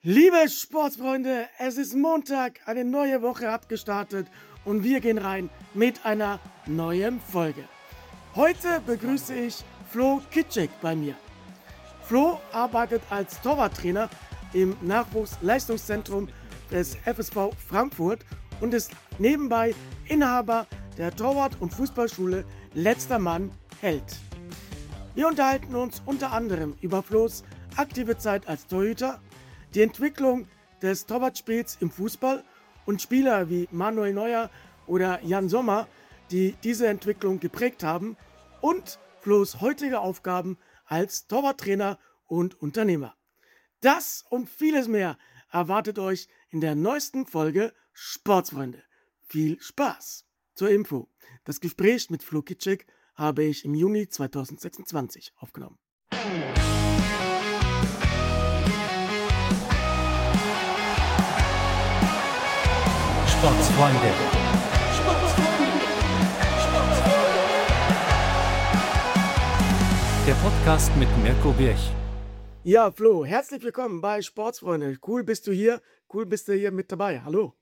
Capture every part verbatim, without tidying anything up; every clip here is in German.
Liebe Sportsfreunde, es ist Montag, eine neue Woche hat gestartet und wir gehen rein mit einer neuen Folge. Heute begrüße ich Flo Kitschek bei mir. Flo arbeitet als Torwarttrainer im Nachwuchsleistungszentrum des F S V Frankfurt und ist nebenbei Inhaber der Torwart- und Fußballschule Letzter Mann Held. Wir unterhalten uns unter anderem über Flo's aktive Zeit als Torhüter, die Entwicklung des Torwartspiels im Fußball und Spieler wie Manuel Neuer oder Jan Sommer, die diese Entwicklung geprägt haben, und Flo's heutige Aufgaben als Torwarttrainer und Unternehmer. Das und vieles mehr erwartet euch in der neuesten Folge Sportsfreunde. Viel Spaß! Zur Info: Das Gespräch mit Flo Kitschek habe ich im Juni zweitausendsechsundzwanzig aufgenommen. Sportsfreunde. Der Podcast mit Mirko Birch. Ja, Flo, herzlich willkommen bei Sportsfreunde. Cool bist du hier, cool bist du hier mit dabei. Hallo.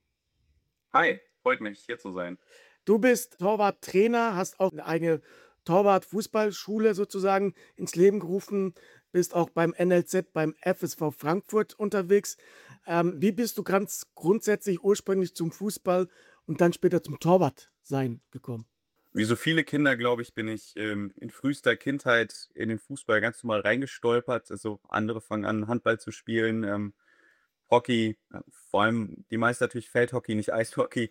Hi, freut mich, hier zu sein. Du bist Torwarttrainer, hast auch eine eigene Torwart-Fußballschule sozusagen ins Leben gerufen, bist auch beim N L Z, beim F S V Frankfurt unterwegs. Ähm, wie bist du ganz grundsätzlich ursprünglich zum Fußball und dann später zum Torwartsein gekommen? Wie so viele Kinder, glaube ich, bin ich ähm, in frühester Kindheit in den Fußball ganz normal reingestolpert. Also andere fangen an, Handball zu spielen, ähm, Hockey, äh, vor allem die meisten natürlich Feldhockey, nicht Eishockey.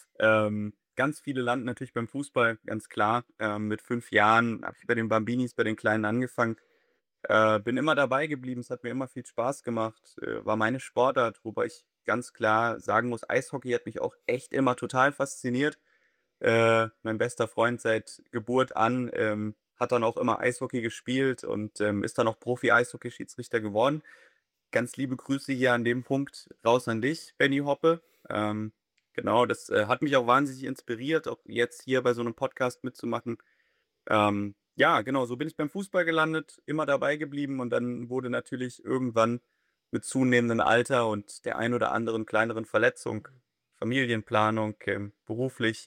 Ähm, ganz viele landen natürlich beim Fußball, ganz klar. Ähm, mit fünf Jahren habe ich bei den Bambinis, bei den Kleinen angefangen. Äh, bin immer dabei geblieben, es hat mir immer viel Spaß gemacht, äh, war meine Sportart, wobei ich ganz klar sagen muss, Eishockey hat mich auch echt immer total fasziniert. Äh, mein bester Freund seit Geburt an, ähm, hat dann auch immer Eishockey gespielt und, ähm, ist dann auch Profi-Eishockeyschiedsrichter geworden. Ganz liebe Grüße hier an dem Punkt raus an dich, Benny Hoppe. Ähm, genau, das, äh, hat mich auch wahnsinnig inspiriert, auch jetzt hier bei so einem Podcast mitzumachen. Ähm, ja, genau, so bin ich beim Fußball gelandet, immer dabei geblieben und dann wurde natürlich irgendwann mit zunehmendem Alter und der ein oder anderen kleineren Verletzung, Familienplanung, ähm, beruflich,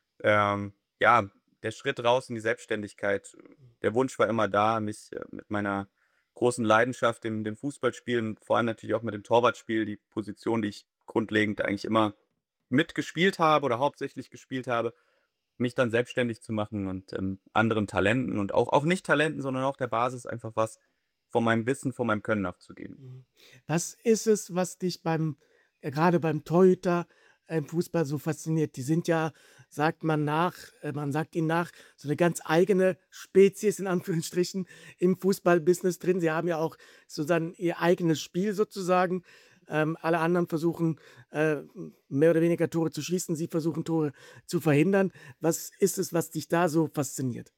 ähm, ja, der Schritt raus in die Selbstständigkeit. Der Wunsch war immer da, mich äh, mit meiner großen Leidenschaft, dem, dem Fußballspielen, vor allem natürlich auch mit dem Torwartspiel, die Position, die ich grundlegend eigentlich immer mitgespielt habe oder hauptsächlich gespielt habe, mich dann selbstständig zu machen und, ähm, anderen Talenten und auch auch Nicht-Talenten, sondern auch der Basis einfach was von meinem Wissen, von meinem Können nachzugeben. Mhm. Was ist es, was dich beim äh, grade beim Torhüter äh, im Fußball so fasziniert? Die sind ja, sagt man nach äh, man sagt ihnen nach, so eine ganz eigene Spezies in Anführungsstrichen im Fußballbusiness drin. Sie haben ja auch sozusagen ihr eigenes Spiel sozusagen. Ähm, alle anderen versuchen, äh, mehr oder weniger Tore zu schießen. Sie versuchen, Tore zu verhindern. Was ist es, was dich da so fasziniert?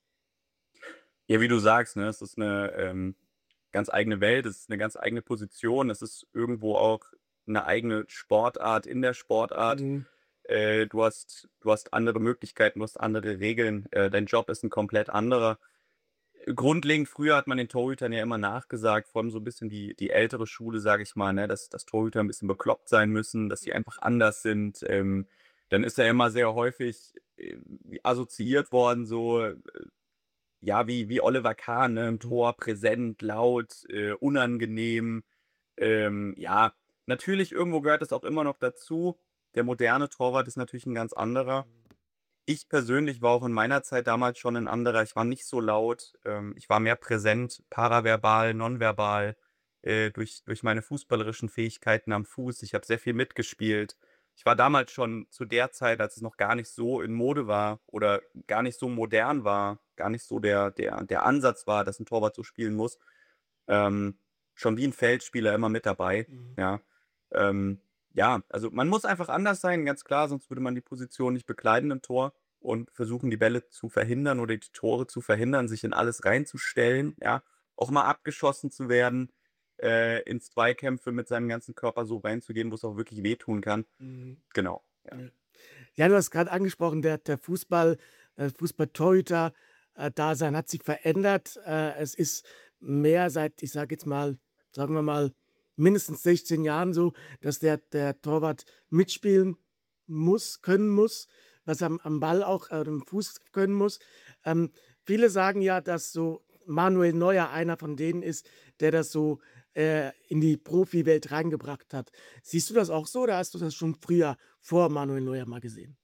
Ja, wie du sagst, ne, es ist eine ähm, ganz eigene Welt, es ist eine ganz eigene Position, es ist irgendwo auch eine eigene Sportart in der Sportart. Mhm. Äh, du hast du hast andere Möglichkeiten, du hast andere Regeln, äh, dein Job ist ein komplett anderer. Grundlegend früher hat man den Torhütern ja immer nachgesagt, vor allem so ein bisschen die die ältere Schule, sage ich mal, ne, dass dass Torhüter ein bisschen bekloppt sein müssen, dass sie einfach anders sind. Ähm, dann ist er immer sehr häufig, ähm, assoziiert worden, so, äh, ja, wie wie Oliver Kahn, ne, im Mhm. Tor, präsent, laut, äh, unangenehm. Ähm, ja, natürlich irgendwo gehört es auch immer noch dazu. Der moderne Torwart ist natürlich ein ganz anderer. Ich persönlich war auch in meiner Zeit damals schon ein anderer. Ich war nicht so laut. Ähm, ich war mehr präsent, paraverbal, nonverbal, äh, durch durch meine fußballerischen Fähigkeiten am Fuß. Ich habe sehr viel mitgespielt. Ich war damals schon zu der Zeit, als es noch gar nicht so in Mode war oder gar nicht so modern war, gar nicht so der der der Ansatz war, dass ein Torwart so spielen muss, ähm, schon wie ein Feldspieler immer mit dabei, Mhm. ja. Ähm, ja, also man muss einfach anders sein, ganz klar, sonst würde man die Position nicht bekleiden im Tor und versuchen, die Bälle zu verhindern oder die Tore zu verhindern, sich in alles reinzustellen, ja. Auch mal abgeschossen zu werden, äh, in Zweikämpfe mit seinem ganzen Körper so reinzugehen, wo es auch wirklich wehtun kann. Mhm. Genau, ja. Ja. Ja, du hast gerade angesprochen, der der Fußball äh, Fußballtorhüter äh, Dasein hat sich verändert. Äh, es ist mehr seit, ich sage jetzt mal, sagen wir mal, mindestens sechzehn Jahren so, dass der der Torwart mitspielen muss können muss, was am am Ball auch äh, am Fuß können muss. Ähm, Viele sagen ja, dass so Manuel Neuer einer von denen ist, der das so, äh, in die Profiwelt reingebracht hat. Siehst du das auch so oder hast du das schon früher vor Manuel Neuer mal gesehen?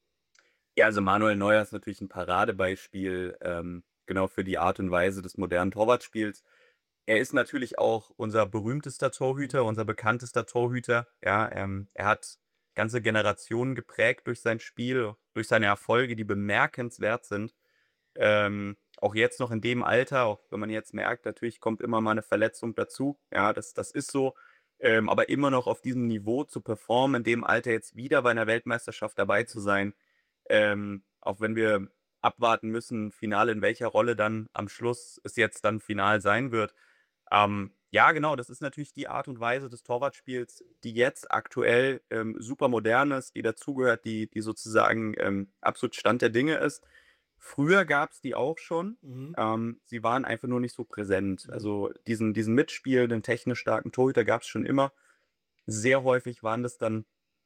Ja, also Manuel Neuer ist natürlich ein Paradebeispiel, ähm, genau für die Art und Weise des modernen Torwartspiels. Er ist natürlich auch unser berühmtester Torhüter, unser bekanntester Torhüter. Ja, ähm, er hat ganze Generationen geprägt durch sein Spiel, durch seine Erfolge, die bemerkenswert sind. Ähm, auch jetzt noch in dem Alter, auch wenn man jetzt merkt, natürlich kommt immer mal eine Verletzung dazu. Ja, das das ist so. Ähm, aber immer noch auf diesem Niveau zu performen, in dem Alter jetzt wieder bei einer Weltmeisterschaft dabei zu sein, ähm, auch wenn wir abwarten müssen, Finale in welcher Rolle dann am Schluss es jetzt dann final sein wird. Ähm, ja, genau, das ist natürlich die Art und Weise des Torwartspiels, die jetzt aktuell, ähm, super modern ist, die dazugehört, die die sozusagen, ähm, absolut Stand der Dinge ist. Früher gab's die auch schon, Mhm, ähm, sie waren einfach nur nicht so präsent. mhm, Also, diesen diesen mitspielenden, technisch starken Torhüter gab's schon immer. Sehr häufig waren das dann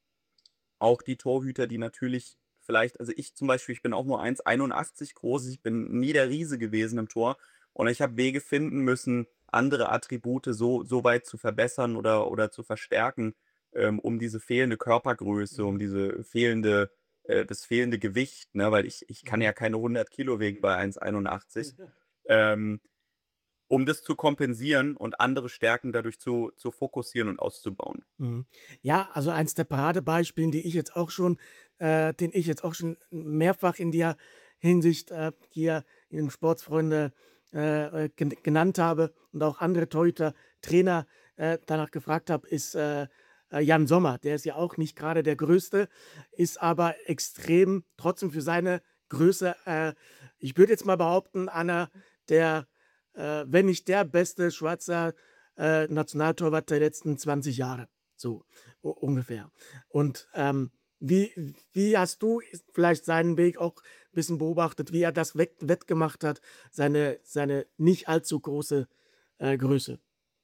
auch die Torhüter, die natürlich vielleicht, also ich zum Beispiel, ich bin auch nur eins Komma einundachtzig groß, ich bin nie der Riese gewesen im Tor und ich habe Wege finden müssen, andere Attribute so so weit zu verbessern oder oder zu verstärken, ähm, um diese fehlende Körpergröße, mhm, um diese fehlende äh, das fehlende Gewicht, ne, weil ich ich kann mhm. ja keine hundert Kilo wiegen bei eins Komma einundachtzig, ähm, um das zu kompensieren und andere Stärken dadurch zu zu fokussieren und auszubauen. Mhm. Ja, also eins der Paradebeispielen, die ich jetzt auch schon äh, den ich jetzt auch schon mehrfach in der Hinsicht, äh, hier in den Sportsfreunde, äh, äh, gen genannt habe und auch andere Torhüter, Trainer, äh, danach gefragt habe, ist, äh, äh, Jan Sommer. Der ist ja auch nicht gerade der Größte, ist aber extrem trotzdem für seine Größe, äh, ich würde jetzt mal behaupten, einer der, äh, wenn nicht der beste Schweizer, äh, Nationaltorwart der letzten zwanzig Jahre. So u ungefähr. Und, ähm, wie wie hast du vielleicht seinen Weg auch ein bisschen beobachtet, wie er das wett wettgemacht hat, seine seine nicht allzu große, äh, Größe?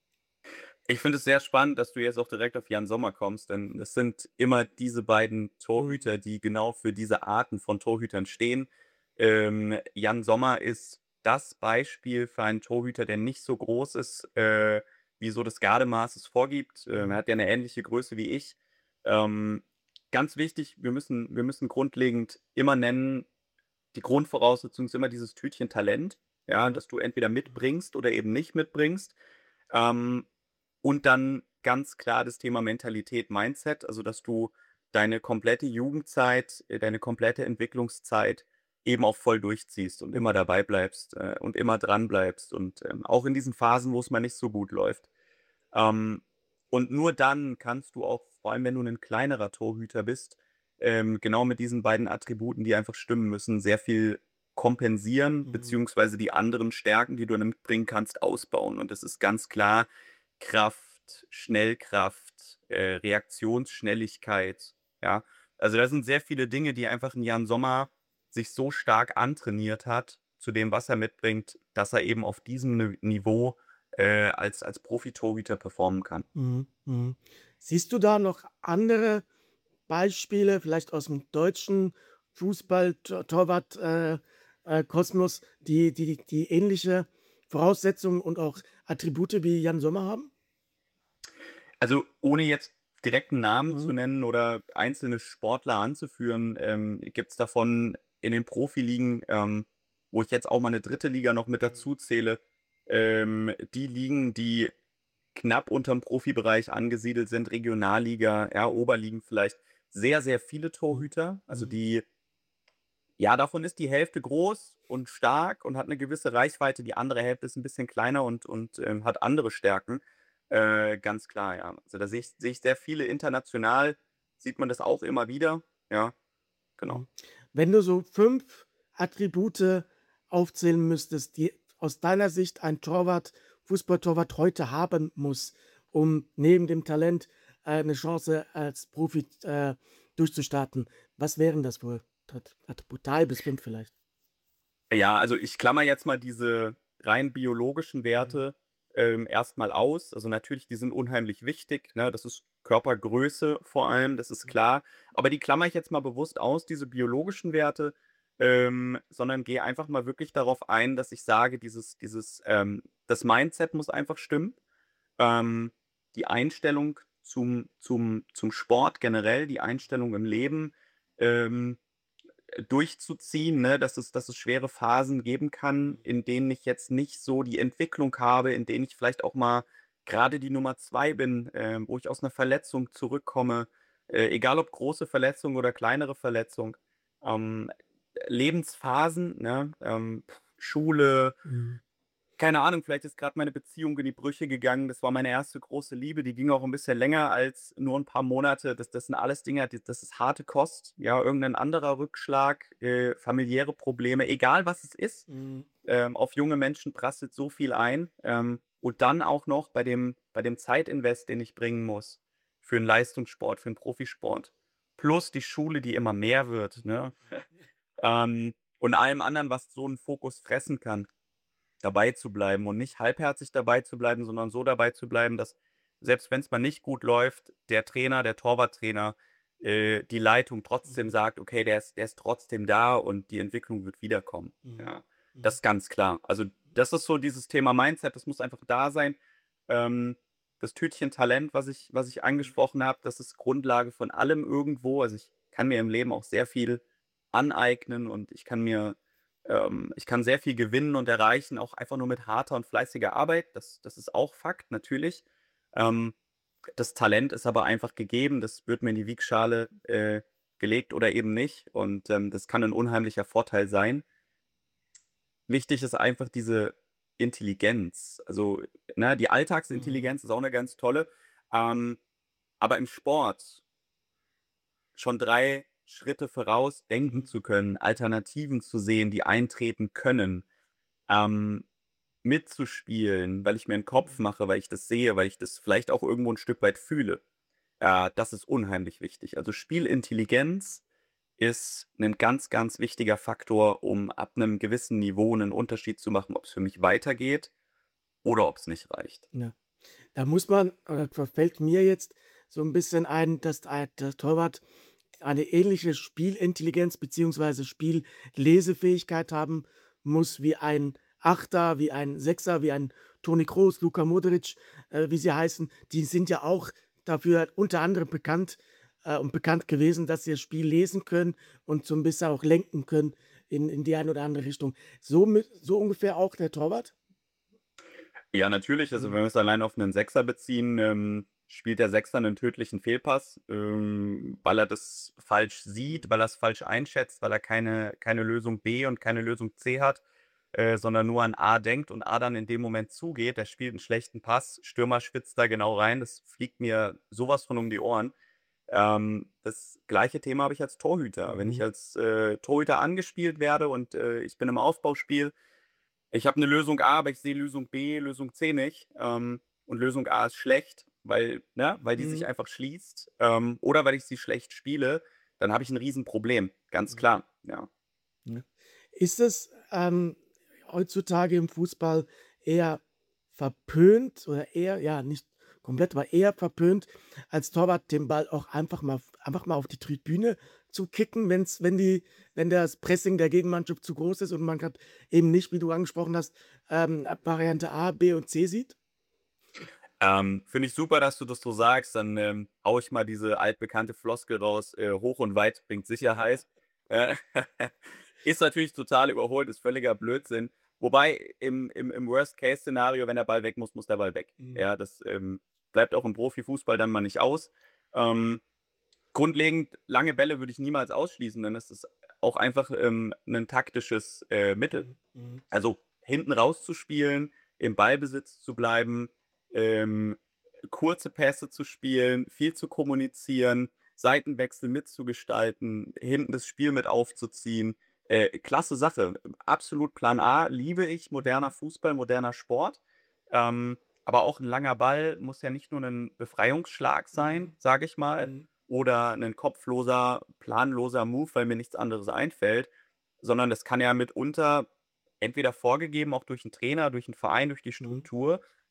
Ich finde es sehr spannend, dass du jetzt auch direkt auf Jan Sommer kommst, denn es sind immer diese beiden Torhüter, die genau für diese Arten von Torhütern stehen. Ähm, Jan Sommer ist das Beispiel für einen Torhüter, der nicht so groß ist, äh, wie so das Gardemaß es vorgibt. Ähm, er Mhm, hat ja eine ähnliche Größe wie ich. Ähm, Ganz wichtig, wir müssen wir müssen grundlegend immer nennen, die Grundvoraussetzung ist immer dieses Tütchen Talent, ja, mhm, das du entweder mhm, mitbringst oder eben nicht mitbringst. Ähm, und dann ganz klar das Thema Mentalität, Mindset, also dass du deine komplette Jugendzeit, äh, deine komplette Entwicklungszeit eben auch voll durchziehst und immer dabei bleibst, äh, und immer dran bleibst und, ähm, auch in diesen Phasen, wo es mal nicht so gut läuft. Ähm, und nur dann kannst du auch, vor allem wenn du ein kleinerer Torhüter bist, ähm, genau mit diesen beiden Attributen, die einfach stimmen müssen, sehr viel kompensieren, mhm, beziehungsweise die anderen Stärken, die du dann mitbringen kannst, ausbauen. Und das ist ganz klar Kraft, Schnellkraft, äh, Reaktionsschnelligkeit, ja? Also, da sind sehr viele Dinge, die einfach 'n Jan Sommer sich so stark antrainiert hat zu dem, was er mitbringt, dass er eben auf diesem Ni Niveau, äh, als als Profitorhüter performen kann. mhm, mhm. Siehst du da noch andere Beispiele, vielleicht aus dem deutschen Fußball Torwart, äh, äh, Kosmos, die die die ähnliche Voraussetzungen und auch Attribute wie Jan Sommer haben? Also, ohne jetzt direkt 'n Namen zu Mhm, nennen oder einzelne Sportler anzuführen, ähm, gibt's davon in den Profiligen, ähm, wo ich jetzt auch mal 'ne dritte Liga noch mit mhm, dazu zähle, ähm, die Ligen, die knapp unterm Profibereich angesiedelt sind, Regionalliga, ja, Oberligen vielleicht, sehr, sehr viele mhm, Torhüter. Also, mhm, die, ja, davon ist die Hälfte groß und stark und hat 'ne gewisse Reichweite. Die andere Hälfte ist 'n bisschen kleiner und und, ähm, hat andere Stärken. Äh, ganz klar, ja. Also, da sehe ich sehe ich sehr viele international sieht man das auch immer wieder, ja, genau. mhm. Wenn du so fünf Attribute aufzählen müsstest, die aus deiner Sicht ein Torwart Fußballtorwart heute haben muss, um neben dem Talent, äh, 'ne Chance als Profi, äh, durchzustarten, was wären das wohl? Tat Attribut drei bis fünf vielleicht? Ja, also, ich klammer jetzt mal diese rein biologischen Mhm, Werte, ähm, erst aus. Also, natürlich, die sind unheimlich wichtig, ne? Das ist Körpergröße vor allem, das ist klar. Aber die klammere ich jetzt mal bewusst aus, diese biologischen Werte, ähm, sondern gehe einfach mal wirklich darauf ein, dass ich sage, dieses dieses, ähm das Mindset muss einfach stimmen. Ähm, die Einstellung zum zum zum Sport generell, die Einstellung im Leben, ähm, äh, durchzuziehen, ne, dass es dass es schwere Phasen geben kann, in denen ich jetzt nicht so die Entwicklung habe, in denen ich vielleicht auch mal gerade die Nummer zwei bin, ähm, wo ich aus einer Verletzung zurückkomme, äh, egal ob große Verletzung oder kleinere Verletzung. Ähm, Lebensphasen, ne, ähm, Schule, Mhm. keine Ahnung, vielleicht ist gerade meine Beziehung in die Brüche gegangen. Das war meine erste große Liebe, die ging auch ein bisschen länger als nur ein paar Monate. Das das sind alles Dinge, die das ist harte Kost, ja, irgendein anderer Rückschlag, äh, familiäre Probleme, egal was es ist. Mhm. Ähm, auf junge Menschen prasselt so viel ein, ähm, und dann auch noch bei dem bei dem Zeitinvest, den ich bringen muss für 'n Leistungssport, für 'n Profisport, plus die Schule, die immer mehr wird, ne? Ähm, und allem anderen, was so 'n Fokus fressen kann, dabei zu bleiben und nicht halbherzig dabei zu bleiben, sondern so dabei zu bleiben, dass selbst wenn es mal nicht gut läuft, der Trainer, der Torwarttrainer, äh, die Leitung trotzdem Mhm. sagt: „Okay, der ist der ist trotzdem da und die Entwicklung wird wiederkommen." Mhm. Ja, das Mhm. ist ganz klar. Also, das ist so dieses Thema Mindset, das muss einfach da sein. Ähm, das Tütchen Talent, was ich was ich angesprochen habe, das ist Grundlage von allem irgendwo. Also, ich kann mir im Leben auch sehr viel aneignen und ich kann mir ähm, ich kann sehr viel gewinnen und erreichen, auch einfach nur mit harter und fleißiger Arbeit. Das das ist auch Fakt, natürlich. Ähm, Das Talent ist aber einfach gegeben. Das wird mir in die Wiegschale, äh, gelegt oder eben nicht. Und, ähm, das kann ein unheimlicher Vorteil sein. Wichtig ist einfach diese Intelligenz. Also, ne, die Mhm. Alltagsintelligenz ist auch eine ganz tolle. Ähm, aber im Sport schon drei Schritte voraus denken Mhm. zu können, Alternativen zu sehen, die eintreten können, ähm, mitzuspielen, weil ich mir 'n Kopf Mhm. mache, weil ich das sehe, weil ich das vielleicht auch irgendwo 'n Stück weit fühle. Äh, das ist unheimlich wichtig. Also, Spielintelligenz ist 'nen ganz, ganz wichtiger Faktor, um ab 'nem gewissen Niveau 'nen Unterschied zu machen, ob's für mich weitergeht oder ob's nicht reicht. Ja. Da muss man oder da fällt mir jetzt so ein bisschen ein, dass ei der Torwart eine ähnliche Spielintelligenz beziehungsweise Spiellesefähigkeit haben muss wie ein Achter, wie ein Sechser, wie ein Toni Kroos, Luka Modric, äh, wie sie heißen. Die sind ja auch dafür unter anderem bekannt äh, und bekannt gewesen, dass sie das Spiel lesen können und so ein bisschen auch lenken können in in die eine oder andere Richtung. So mit so ungefähr auch der Torwart? Ja, natürlich. Also, Mhm. wenn wir es allein auf 'nen Sechser beziehen, ähm, spielt der Sechser 'nen tödlichen Fehlpass, ähm, weil er das falsch sieht, weil er's falsch einschätzt, weil er keine keine Lösung B und keine Lösung C hat, äh, sondern nur an A denkt und A dann in dem Moment zugeht. Der spielt 'n schlechten Pass, Stürmer schwitzt da genau rein. Das fliegt mir so was von um die Ohren. Ähm, das gleiche Thema habe ich als Torhüter. Wenn ich Mhm. als, äh, Torhüter angespielt werde und, äh, ich bin im Aufbauspiel, ich habe 'ne Lösung A, aber ich sehe Lösung B, Lösung C nicht, ähm, und Lösung A ist schlecht, weil ne, weil die sich Mhm. einfach schließt, ähm, oder weil ich sie schlecht spiele, dann habe ich 'n Riesenproblem, ganz Mhm. klar, ja. Ja. Ist es, ähm, heutzutage im Fußball eher verpönt oder eher ja, nicht komplett, aber eher verpönt, als Torwart den Ball auch einfach mal einfach mal auf die Tribüne zu kicken, wenn's wenn die wenn das Pressing der Gegenmannschaft zu groß ist und man grad eben nicht, wie du angesprochen hast, ähm, Variante A, B und C sieht? Ähm, finde ich super, dass du das so sagst. Dann, ähm, haue ich mal diese altbekannte Floskel raus, äh: „Hoch und weit bringt Sicherheit." Äh, ist natürlich total überholt, ist völliger Blödsinn. Wobei im im im Worst-Case-Szenario, wenn der Ball weg muss, muss der Ball weg. Mhm. Ja, das, ähm, bleibt auch im Profifußball dann mal nicht aus. Ähm, grundlegend lange Bälle würde ich niemals ausschließen, denn es ist auch einfach, ähm, 'nen taktisches, äh, Mittel. Mhm. Mhm. Also, hinten rauszuspielen, im Ballbesitz zu bleiben, ähm, kurze Pässe zu spielen, viel zu kommunizieren, Seitenwechsel mitzugestalten, hinten das Spiel mit aufzuziehen. Äh, klasse Sache. Absolut Plan A, liebe ich, moderner Fußball, moderner Sport. Ähm, aber auch ein langer Ball muss ja nicht nur ein Befreiungsschlag sein, Mhm. sage ich mal, Mhm. oder ein kopfloser, planloser Move, weil mir nichts anderes einfällt, sondern das kann ja mitunter entweder vorgegeben, auch durch 'n Trainer, durch 'n Verein, durch die Mhm. Struktur,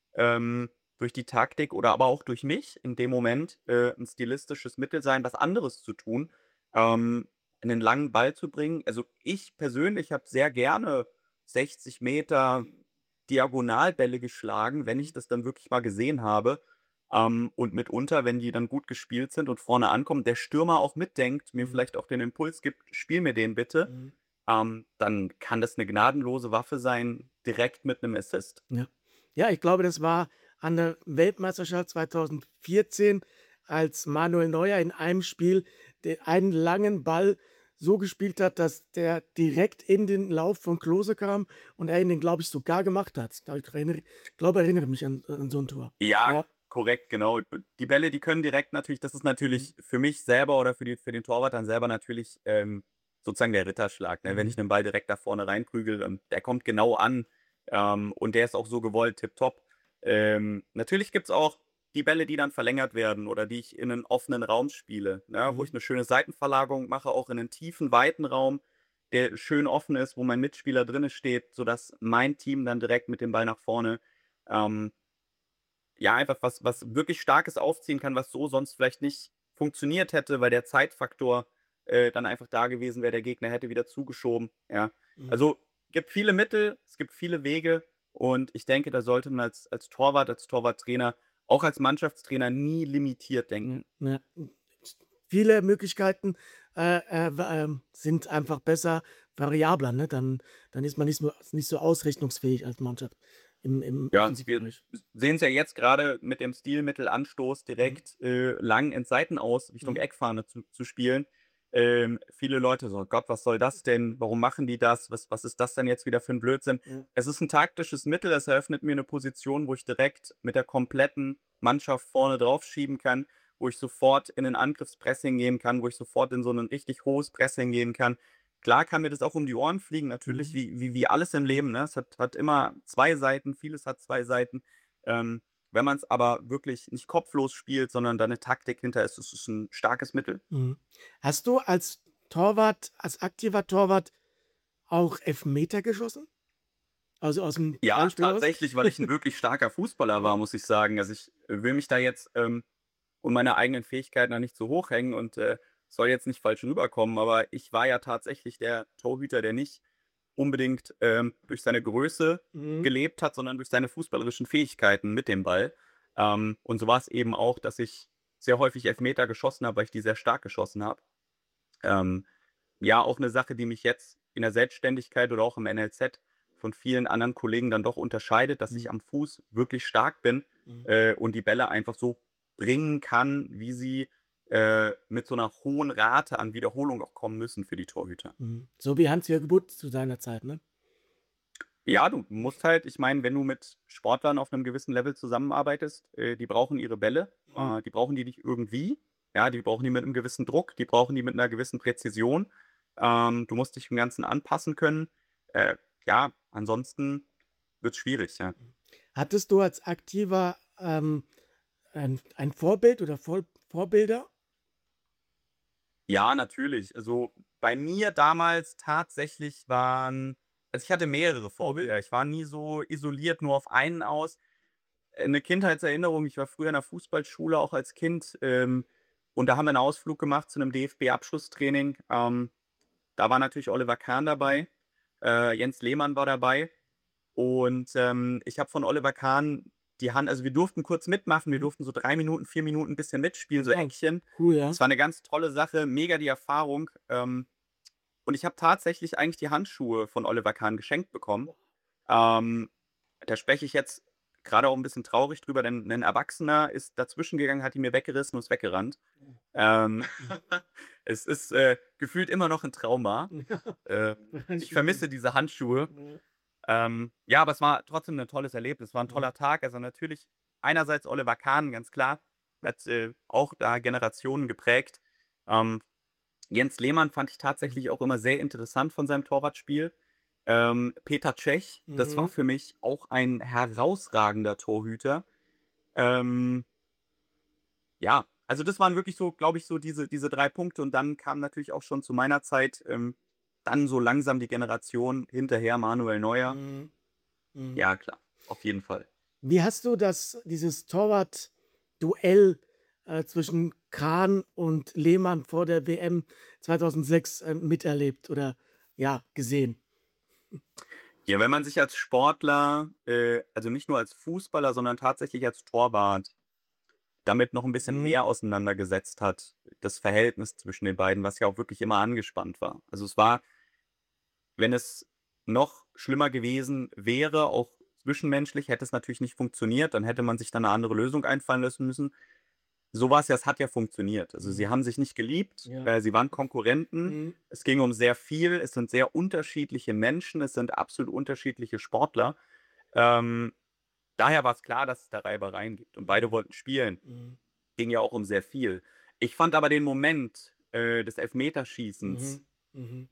ähm, durch die Taktik oder aber auch durch mich in dem Moment, äh, 'n stilistisches Mittel sein, was anderes zu tun, ähm, 'nen langen Ball zu bringen. Also, ich persönlich habe sehr gerne sechzig Meter Diagonalbälle geschlagen, wenn ich das dann wirklich mal gesehen habe. Ähm, und mitunter, wenn die dann gut gespielt sind und vorne ankommen, der Stürmer auch mitdenkt, mir Mhm. vielleicht auch den Impuls gibt: „Spiel mir den bitte“, Mhm. ähm, dann kann das 'ne gnadenlose Waffe sein, direkt mit 'nem Assist. Ja. Ja, ich glaube, das war an der Weltmeisterschaft zweitausendvierzehn, als Manuel Neuer in einem Spiel de einen langen Ball so gespielt hat, dass der direkt in den Lauf von Klose kam und er ihn den, glaube ich, sogar gemacht hat. Da erinnere glaube, erinnere mich an an so 'n Tor. Ja, Ja. korrekt, genau. Die Bälle, die können direkt natürlich das ist Mhm. natürlich für mich selber oder für die für den Torwart dann selber natürlich, ähm, sozusagen der Ritterschlag, ne? Wenn ich Mhm. 'nen Ball direkt da vorne reinprügel, ähm, der kommt genau an, ähm, und der ist auch so gewollt, tipptopp. Ähm, natürlich gibt's auch die Bälle, die dann verlängert werden oder die ich in 'nen offenen Raum spiele, ne, wo Mhm. ich 'ne schöne Seitenverlagerung mache, auch in 'nen tiefen, weiten Raum, der schön offen ist, wo mein Mitspieler drinnen steht, sodass mein Team dann direkt mit dem Ball nach vorne, ähm ja, einfach was was wirklich Starkes aufziehen kann, was so sonst vielleicht nicht funktioniert hätte, weil der Zeitfaktor, äh, dann einfach da gewesen wäre. Der Gegner hätte wieder zugeschoben, ja. Mhm. Also, gibt viele Mittel, es gibt viele Wege und ich denke, da sollte man als als Torwart, als Torwarttrainer, auch als Mannschaftstrainer nie limitiert Ja, denken. ja. Viele Möglichkeiten, äh, äh, w ähm, sind einfach besser variabler, ne? Dann dann ist man nicht so nicht so ausrichtungsfähig als Mannschaft im im Ja, wir Offensivbereich. s sehen's ja jetzt grade mit dem Stilmittel Anstoß Mhm. direkt, äh, lang ins Seitenaus Richtung Mhm. Eckfahne zu zu spielen. Ähm, viele Leute so: „Gott, was soll das denn? Warum machen die das? Was was ist das denn jetzt wieder für 'n Blödsinn?“ Ja. Es ist 'n taktisches Mittel, es eröffnet mir 'ne Position, wo ich direkt mit der kompletten Mannschaft vorne drauf schieben kann, wo ich sofort in 'nen Angriffspressing gehen kann, wo ich sofort in so 'nen richtig hohes Pressing gehen kann. Klar kann mir das auch um die Ohren fliegen, natürlich, Mhm. wie wie wie alles im Leben, ne? Es hat hat immer zwei Seiten, vieles hat zwei Seiten. Ähm, wenn man's aber wirklich nicht kopflos spielt, sondern da 'ne Taktik hinter ist, ist es 'n starkes Mittel. Mhm. Hast du als Torwart als aktiver Torwart auch Elfmeter geschossen? Also, aus'm Ja, freien Spiel raus? tatsächlich, weil ich 'n wirklich starker Fußballer war, Ja. muss ich sagen. Also, ich will mich da jetzt, ähm, und meine eigenen Fähigkeiten da nicht zu hoch hängen und, äh, soll jetzt nicht falsch rüberkommen, aber ich war ja tatsächlich der Torhüter, der nicht unbedingt, ähm, durch seine Größe Mhm. gelebt hat, sondern durch seine fußballerischen Fähigkeiten mit dem Ball. Ähm, und so war's eben auch, dass ich sehr häufig Elfmeter geschossen habe, weil ich die sehr stark geschossen habe. Ähm, ja, auch 'ne Sache, die mich jetzt in der Selbstständigkeit oder auch im NLZ von vielen anderen Kollegen dann doch unterscheidet, dass ich Mhm. am Fuß wirklich stark bin, Mhm. äh, und die Bälle einfach so bringen kann, wie sie, äh, mit so 'ner hohen Rate an Wiederholung auch kommen müssen für die Torhüter. Mhm. So wie Hans-Jörg Butt zu seiner Zeit, ne? Ja, du musst halt ich meine, wenn du mit Sportlern auf 'nem gewissen Level zusammenarbeitest, äh, die brauchen ihre Bälle, Mhm. äh, die brauchen die nicht irgendwie. Ja, die brauchen die mit 'nem gewissen Druck, die brauchen die mit 'ner gewissen Präzision. Ähm, du musst dich dem Ganzen anpassen können. Äh, ja, ansonsten wird's schwierig, ja. Hattest du als Aktiver, ähm, ein ein Vorbild oder Vor Vorbilder? Ja, natürlich. Also, bei mir damals tatsächlich waren also, ich hatte mehrere Mhm. Vorbilder. Ich war nie so isoliert nur auf einen aus. Äh, 'ne Kindheitserinnerung, ich war früher in der Fußballschule auch als Kind, ähm, und da haben wir 'n Ausflug gemacht zu 'nem DFB-Abschlusstraining. Ähm, da war natürlich Oliver Kahn Mhm. dabei, äh, Jens Lehmann war dabei und, ähm, ich habe von Oliver Kahn die Hand also, wir durften kurz mitmachen, wir Mhm. durften so drei Minuten, vier Minuten 'n bisschen mitspielen, so Wow, Eckchen. cool, ja. Es war 'ne ganz tolle Sache, mega die Erfahrung, ähm, und ich habe tatsächlich eigentlich die Handschuhe von Oliver Kahn geschenkt bekommen. Ähm, da spreche ich jetzt grade auch 'n bisschen traurig drüber, denn 'nen Erwachsener ist dazwischen gegangen, hat die mir weggerissen und ist weggerannt. Ähm, Mhm. es ist, äh, gefühlt immer noch 'n Trauma. Ja, Ähm, kann ich ich vermisse verstehen. diese Handschuhe. Ja. Ähm, ja, aber es war trotzdem 'nen tolles Erlebnis. War 'n Mhm. toller Tag. Also, natürlich einerseits Oliver Kahn, ganz klar, hat, äh, auch da Generationen geprägt. Ähm, Jens Lehmann fand ich Mhm. tatsächlich auch immer sehr interessant von seinem Torwartspiel. Ähm, Petr Cech, das war Mhm. für mich auch ein herausragender Torhüter. Ähm ja, also, das waren wirklich so, glaube ich, so diese diese drei Punkte und dann kam natürlich auch schon zu meiner Zeit, ähm, dann so langsam die Generation hinterher, Manuel Neuer. Mhm. Mhm. Ja, klar, auf jeden Fall. Wie hast du das dieses Torwart-Duell, äh, zwischen Krahn und Lehmann vor der W M zweitausendsechs, äh, miterlebt oder, ja, gesehen? Ja, wenn man sich als Sportler, äh, also nicht nur als Fußballer, sondern tatsächlich als Torwart damit noch ein bisschen Mhm, mehr auseinandergesetzt hat, das Verhältnis zwischen den beiden, was ja auch wirklich immer angespannt war. Also, es war wenn es noch schlimmer gewesen wäre, auch zwischenmenschlich, hätte es natürlich nicht funktioniert, dann hätte man sich dann 'ne andere Lösung einfallen lassen müssen. So war's ja, es hat ja funktioniert. Also, sie mhm, haben sich nicht geliebt, ja, äh, sie waren Konkurrenten. mhm, Es ging um sehr viel. Es sind sehr unterschiedliche Menschen. Es sind absolut unterschiedliche Sportler. Ähm, daher war's klar, dass es da Reibereien gibt und beide mhm, wollten spielen. mhm, Ging ja auch um sehr viel. Ich fand aber den Moment, äh, des Elfmeterschießens, mhm, mhm,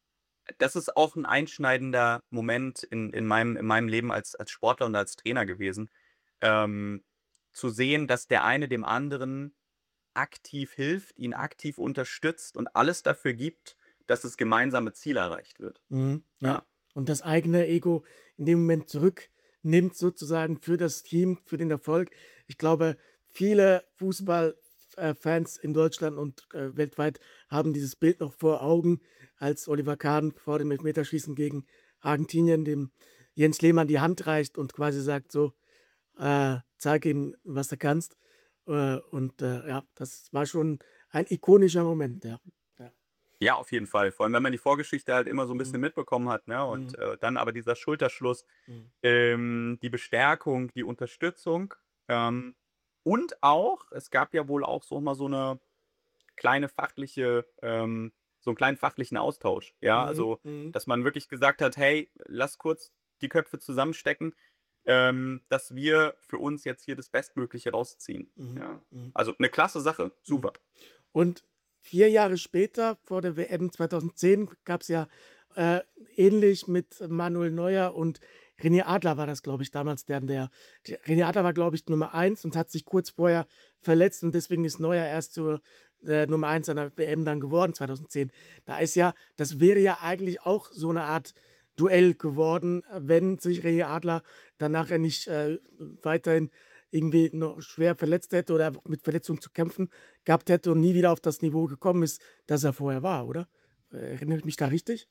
das ist auch 'n einschneidender Moment in in meinem in meinem Leben als als Sportler und als Trainer gewesen, ähm, zu sehen, dass der eine dem anderen aktiv hilft, ihn aktiv unterstützt und alles dafür gibt, dass das gemeinsame Ziel erreicht wird. mhm, ja. Ja. Und das eigene Ego in dem Moment zurücknimmt sozusagen für das Team, für den Erfolg. Ich glaube, viele Fußball äh, Fans in Deutschland und, äh, weltweit haben dieses Bild noch vor Augen, als Oliver Kahn vor dem Elfmeterschießen gegen Argentinien dem Jens Lehmann die Hand reicht und quasi sagt so: Äh, „Zeig ihm, was du kannst.“ Äh, und, äh, ja, das war schon ein ikonischer Moment, ja. Ja. Ja, auf jeden Fall. Vor allem, wenn man die Vorgeschichte halt immer so 'n bisschen Mhm, mitbekommen hat, ne? Und, mhm, äh, dann aber dieser Schulterschluss, mhm, ähm, die Bestärkung, die Unterstützung, ähm, und auch es gab ja wohl auch so mal so 'ne kleine fachliche ähm, so 'n kleinen fachlichen Austausch, ja? mhm, Also, mhm, dass man wirklich gesagt hat: „Hey, lass kurz die Köpfe zusammenstecken, ähm, dass wir für uns jetzt hier das Bestmögliche rausziehen.“ mhm, Ja. mhm, Also, 'ne klasse Sache, mhm. super. Und vier Jahre später, vor der W M zweitausendzehn, gab's ja, äh, ähnlich mit Manuel Neuer und René Adler war das, glaube ich, damals, der der der René Adler war, glaube ich, Nummer eins und hat sich kurz vorher verletzt und deswegen ist Neuer erst zur, äh, Nummer eins an der W M dann geworden zweitausendzehn. Da ist ja das wäre ja eigentlich auch so 'ne Art Duell geworden, äh, wenn sich René Adler dann nachher nicht, äh, weiterhin irgendwie noch schwer verletzt hätte oder mit Verletzungen zu kämpfen gehabt hätte und nie wieder auf das Niveau gekommen ist, das er vorher war, oder? Äh, erinnere ich mich da richtig?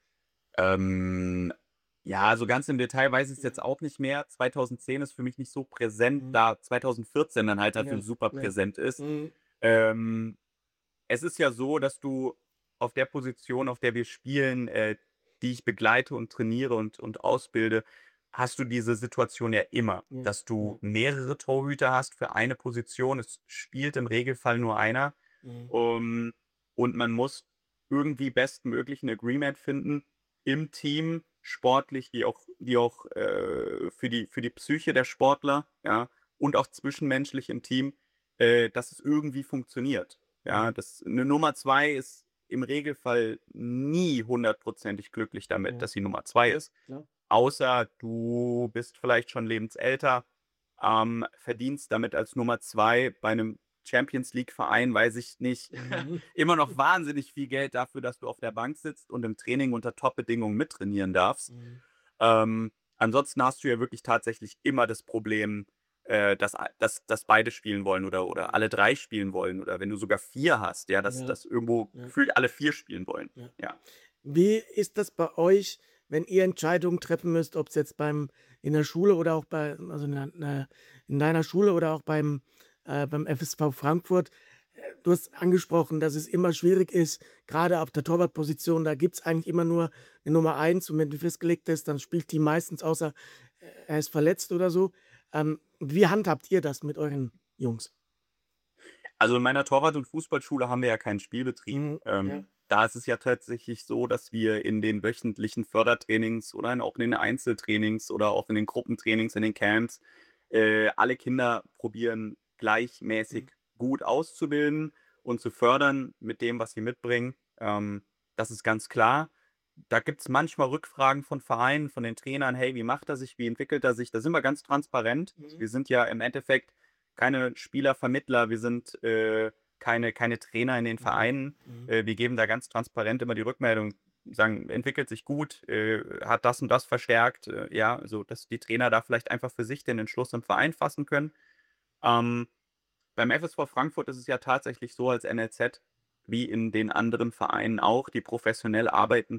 Ähm, ja, so ganz im Detail weiß ich's jetzt Mhm, auch nicht mehr. zweitausendzehn ist für mich nicht so präsent, mhm, da zweitausendvierzehn dann halt dafür ja, super ja. präsent ist. Mhm, Ähm, es ist ja so, dass du auf der Position, auf der wir spielen, äh, die ich begleite und trainiere und und ausbilde, hast du diese Situation ja immer, ja, dass du ja, mehrere Torhüter hast für eine Position. Es spielt im Regelfall nur einer, mhm, ähm, und man muss irgendwie bestmöglich 'n Agreement finden im Team, sportlich wie auch wie auch, äh, für die für die Psyche der Sportler, ja, und auch zwischenmenschlich im Team, äh, dass es irgendwie funktioniert. Ja, mhm, das 'ne Nummer zwei ist im Regelfall nie hundertprozentig glücklich damit, ja, dass sie Nummer zwei ja, ist, klar. außer du bist vielleicht schon lebensälter, ähm, verdienst damit als Nummer zwei bei 'nem Champions-League-Verein, weiß ich nicht, Mhm, immer noch wahnsinnig viel Geld dafür, dass du auf der Bank sitzt und im Training unter Top-Bedingungen mittrainieren darfst. mhm, Ähm, ansonsten hast du ja wirklich tatsächlich immer das Problem, äh, dass a dass dass beide spielen wollen oder oder mhm, alle drei spielen wollen oder wenn du sogar vier hast, ja, dass ja, dass irgendwo ja, gefühlt alle vier spielen wollen. ja. Ja. Wie ist das bei euch, wenn ihr Entscheidungen treffen müsst, ob's jetzt beim in der Schule oder auch bei also, in 'ner 'ner in deiner Schule oder auch beim äh, beim F S V Frankfurt? Äh, du hast angesprochen, dass es immer schwierig ist, grade auf der Torwartposition, da gibt's eigentlich immer nur 'ne Nummer eins und wenn die festgelegt ist, dann spielt die meistens außer, äh, er ist verletzt oder so. Ähm, wie handhabt ihr das mit euren Jungs? Also, in meiner Torwart und Fußballschule haben wir ja keinen Spielbetrieb. Mhm, ja, Ähm, da ist es ja tatsächlich so, dass wir in den wöchentlichen Fördertrainings oder in auch in den Einzeltrainings oder auch in den Gruppentrainings, in den Camps, äh, alle Kinder probieren, mhm, gleichmäßig gut auszubilden und zu fördern mit dem, was sie mitbringen. Ähm, das ist ganz klar. Da gibt's manchmal Rückfragen von Vereinen, von den Trainern: „Hey, wie macht er sich? Wie entwickelt er sich?“ Da sind wir ganz transparent. mhm, Wir sind ja im Endeffekt keine Spielervermittler, wir sind, äh, keine keine Trainer in den mhm, Vereinen. mhm, Äh, wir geben da ganz transparent immer die Rückmeldung. sagen, entwickelt sich gut, äh, hat das und das verstärkt, äh, ja, also dass die Trainer da vielleicht einfach für sich den Entschluss im Verein fassen können. Ähm, beim F S V Frankfurt ist es ja tatsächlich so als N L Z, wie in den anderen Vereinen auch, die professionell arbeiten,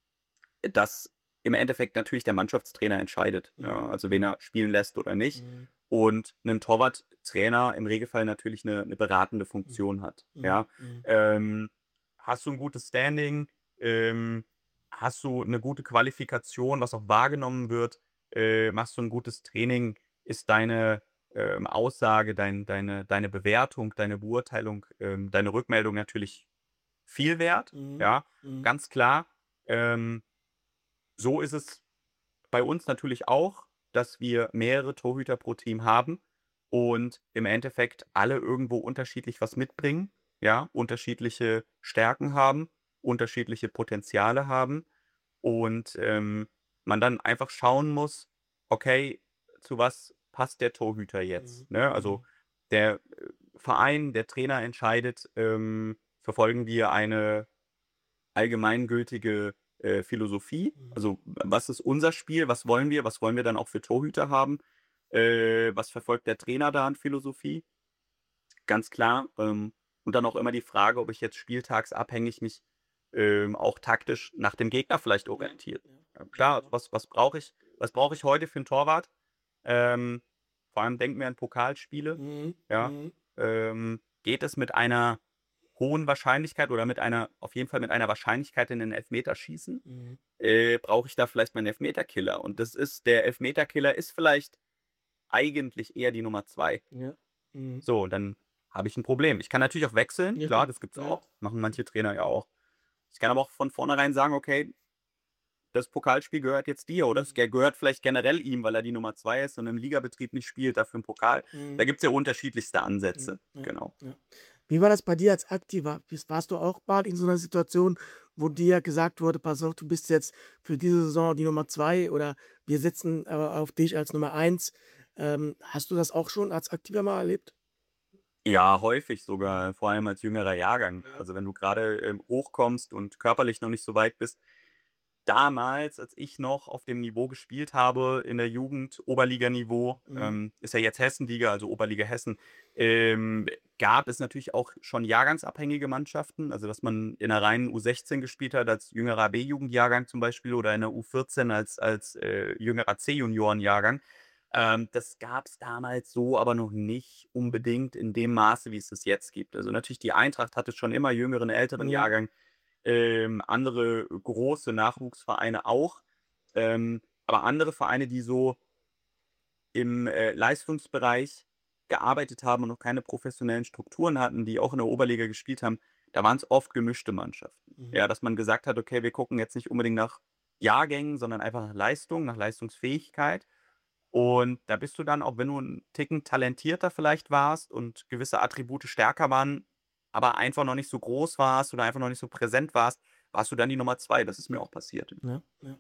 dass im Endeffekt natürlich der Mannschaftstrainer entscheidet, ja, Mhm. also wen er spielen lässt oder nicht. Mhm. Und 'nen Torwarttrainer im Regelfall natürlich 'ne 'ne beratende Mhm. Funktion hat, Mhm. ja. Mhm. Ähm, hast du 'n gutes Standing, ähm, hast du 'ne gute Qualifikation, was auch wahrgenommen wird, äh, machst du 'n gutes Training, ist deine, ähm, Aussage, dein deine deine Bewertung, deine Beurteilung, ähm, deine Rückmeldung natürlich viel wert, Mhm. ja, Mhm. ganz klar. Ähm, so ist es bei uns natürlich auch, dass wir mehrere Torhüter pro Team haben und im Endeffekt alle irgendwo unterschiedlich was mitbringen, ja, unterschiedliche Stärken haben, unterschiedliche Potenziale haben und, ähm, man dann einfach schauen muss: „Okay, zu was passt der Torhüter Mhm. jetzt?“ Ne? Also, Mhm. der, äh, Verein, der Trainer entscheidet, ähm, verfolgen wir eine allgemeingültige, äh, Philosophie? Mhm. Also, w was ist unser Spiel? Was wollen wir? Was wollen wir dann auch für Torhüter haben? Äh, was verfolgt der Trainer da an Philosophie? Ganz klar, ähm, und dann auch immer die Frage, ob ich jetzt spieltagsabhängig mich, ähm, auch taktisch nach dem Gegner vielleicht Ja, orientiere. ja, Ja klar, also genau. was was brauche ich was brauche ich heute für 'n Torwart? Ähm, vor allem denken wir an Pokalspiele, Mhm. ja. Mhm. Ähm, geht es mit einer hohen Wahrscheinlichkeit oder mit einer auf jeden Fall mit einer Wahrscheinlichkeit in den Elfmeterschießen? Mhm. Äh, brauche ich da vielleicht meinen Elfmeterkiller? Und das ist der Elfmeterkiller ist vielleicht eigentlich eher die Nummer zwei. Ja. Mhm. So, dann habe ich 'n Problem. Ich kann natürlich auch wechseln, Ja, klar, das gibt's ja. auch, machen manche Trainer ja auch. Ich kann aber auch von vornherein sagen: „Okay, das Pokalspiel gehört jetzt dir“, oder es Mhm. ge gehört vielleicht generell ihm, weil er die Nummer zwei ist und im Ligabetrieb nicht spielt, dafür im Pokal. Da Mhm. gibt's ja unterschiedlichste Mhm. Ansätze, Ja, genau. ja. Wie war das bei dir als Aktiver? Bist warst du auch mal in so 'ner Situation, wo dir gesagt wurde: „Pass auf, du bist jetzt für diese Saison die Nummer zwei oder wir setzen, äh, auf dich als Nummer eins?“ Ähm, hast du das auch schon als Aktiver mal erlebt? Ja, häufig Mhm. sogar, vor allem als jüngerer Jahrgang. Ja. Also, wenn du grade, ähm, hochkommst und körperlich noch nicht so weit bist. Damals, als ich noch auf dem Niveau gespielt habe in der Jugend, Oberliganiveau, Mhm. ähm, ist ja jetzt Hessenliga, also Oberliga Hessen, ähm, gab es natürlich auch schon jahrgangsabhängige Mannschaften, also dass man in 'ner reinen U sechzehn gespielt hat als jüngerer B-Jugendjahrgang zum Beispiel oder in der U vierzehn als als, äh, jüngerer C-Juniorenjahrgang. Ähm, das gab's damals so aber noch nicht unbedingt in dem Maße, wie es das jetzt gibt. Also, natürlich die Eintracht hatte schon immer jüngeren, älteren Mhm. Jahrgang, ähm, andere große Nachwuchsvereine auch. Ähm, aber andere Vereine, die so im, äh, Leistungsbereich gearbeitet haben und noch keine professionellen Strukturen hatten, die auch in der Oberliga gespielt haben, da waren's oft gemischte Mannschaften. Mhm. Ja, dass man gesagt hat: „Okay, wir gucken jetzt nicht unbedingt nach Jahrgängen, sondern einfach nach Leistung, nach Leistungsfähigkeit.“ Und da bist du dann, auch wenn du 'n Ticken talentierter vielleicht warst und gewisse Attribute stärker waren, aber einfach noch nicht so groß warst oder einfach noch nicht so präsent warst, warst du dann die Nummer zwei. Das ist mir Ja. auch passiert. Ja, ja.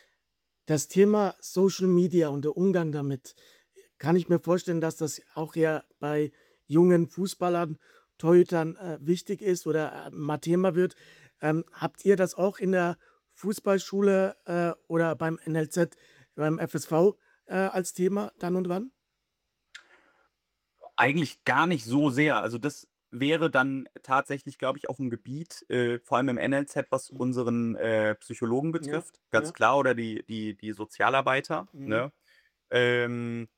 Das Thema Social Media und der Umgang damit, kann ich mir vorstellen, dass das auch ja bei jungen Fußballern, Torhütern, äh, wichtig ist oder, äh, mal Thema wird. Ähm, habt ihr das auch in der Fußballschule, äh, oder beim N L Z, beim F S V, äh, als Thema dann und wann? Eigentlich gar nicht so sehr. Also, das wäre dann tatsächlich, glaube ich, auf 'm Gebiet, äh, vor allem im N L Z, was Mhm. unseren, äh, Psychologen Ja, betrifft, ganz ja. klar, oder die die die Sozialarbeiter, Mhm. ne? Ähm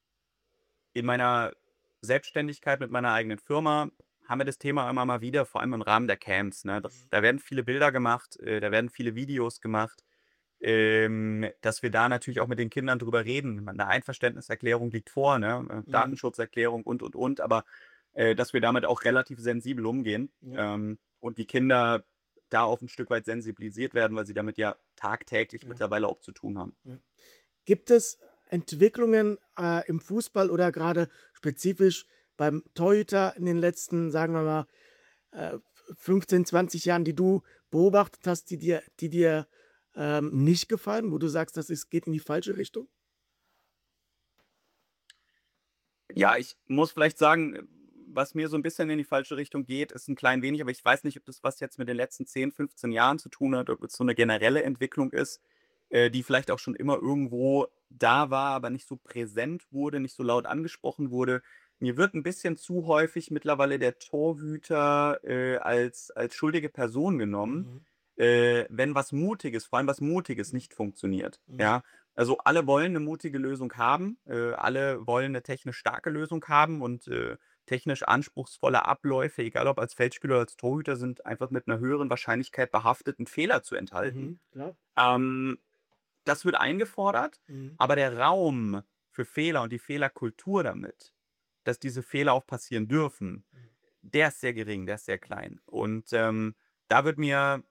in meiner Selbstständigkeit mit meiner eigenen Firma haben wir das Thema immer mal wieder, vor allem im Rahmen der Camps, ne? Das Mhm. da werden viele Bilder gemacht, äh, da werden viele Videos gemacht, ähm, dass wir da natürlich auch mit den Kindern drüber reden. 'Ne Einverständniserklärung liegt vor, ne, äh, Mhm. Datenschutzerklärung und, und, und, aber, äh, dass wir damit auch relativ sensibel umgehen, Ja. ähm, und die Kinder da auch 'n Stück weit sensibilisiert werden, weil sie damit ja tagtäglich Ja. mittlerweile auch zu tun haben. Ja. Gibt es Entwicklungen, äh, im Fußball oder grade spezifisch beim Torhüter in den letzten, sagen wir mal, äh, f fünfzehn, zwanzig Jahren, die du beobachtet hast, die dir die dir, ähm, nicht gefallen, wo du sagst, das ist geht in die falsche Richtung? Ja, ich muss vielleicht sagen, was mir so ein bisschen in die falsche Richtung geht, ist ein klein wenig, aber ich weiß nicht, ob das was jetzt mit den letzten zehn, fünfzehn Jahren zu tun hat, ob es so eine generelle Entwicklung ist, äh, die vielleicht auch schon immer irgendwo da war, aber nicht so präsent wurde, nicht so laut angesprochen wurde. Mir wird ein bisschen zu häufig mittlerweile der Torhüter, äh, als als schuldige Person genommen, Mhm. äh, wenn was Mutiges, vor allem was Mutiges nicht funktioniert, Mhm. ja? Also, alle wollen eine mutige Lösung haben, äh, alle wollen eine technisch starke Lösung haben und, äh, technisch anspruchsvolle Abläufe, egal ob als Feldspieler oder als Torhüter, sind einfach mit einer höheren Wahrscheinlichkeit behaftet, 'n Fehler zu enthalten. Mhm. Klar. Ähm, Das wird eingefordert, Mhm. aber der Raum für Fehler und die Fehlerkultur damit, dass diese Fehler auch passieren dürfen, der ist sehr gering, der ist sehr klein. Und, ähm, da wird mir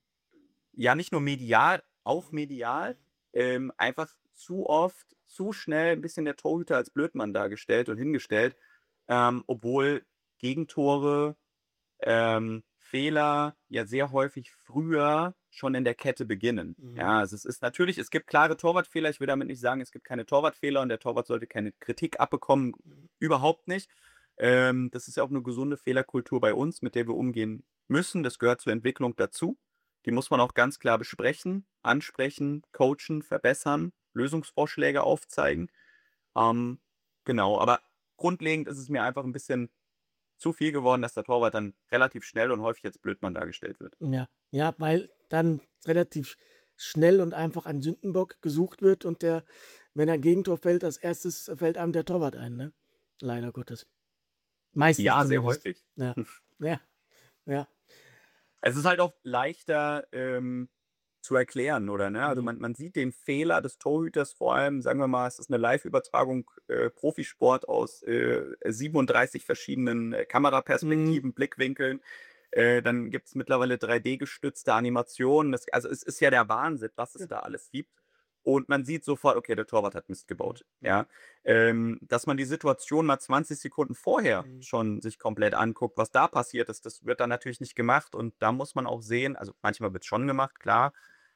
ja nicht nur medial, auch medial, ähm, einfach zu oft, zu schnell ein bisschen der Torhüter als Blödmann dargestellt und hingestellt, ähm, obwohl Gegentore, ähm, Fehler ja sehr häufig früher schon in der Kette beginnen. Mhm. Ja, also es ist natürlich, es gibt klare Torwartfehler. Ich will damit nicht sagen, es gibt keine Torwartfehler und der Torwart sollte keine Kritik abbekommen. Mhm. Überhaupt nicht. Ähm, das ist ja auch eine gesunde Fehlerkultur bei uns, mit der wir umgehen müssen. Das gehört zur Entwicklung dazu. Die muss man auch ganz klar besprechen, ansprechen, coachen, verbessern, Lösungsvorschläge aufzeigen. Ähm, genau, aber grundlegend ist es mir einfach ein bisschen zu viel geworden, dass der Torwart dann relativ schnell und häufig als Blödmann dargestellt wird. Ja, ja, weil dann relativ schnell und einfach ein Sündenbock gesucht wird und der, wenn ein Gegentor fällt, als erstes fällt einem der Torwart ein, ne? Leider Gottes. Meistens Ja, sehr zumindest. häufig. Ja, ja, ja. Es ist halt auch leichter, ähm, zu erklären, oder, ne? Also, Mhm. man man sieht den Fehler des Torhüters vor allem, sagen wir mal, es ist eine Live-Übertragung, äh, Profisport aus, äh, siebenunddreißig verschiedenen, äh, Mhm. Kameraperspektiven, Blickwinkeln. Äh, dann gibt's mittlerweile drei D-gestützte Animationen. Das, also, es ist ja der Wahnsinn, was es Ja. da alles gibt. Und man sieht sofort: Okay, der Torwart hat Mist Mhm. gebaut, Mhm. ja? Ähm, dass man die Situation mal zwanzig Sekunden vorher Mhm. schon sich komplett anguckt, was da passiert ist, das wird dann natürlich nicht gemacht. Und da muss man auch sehen, also manchmal wird es schon gemacht, klar,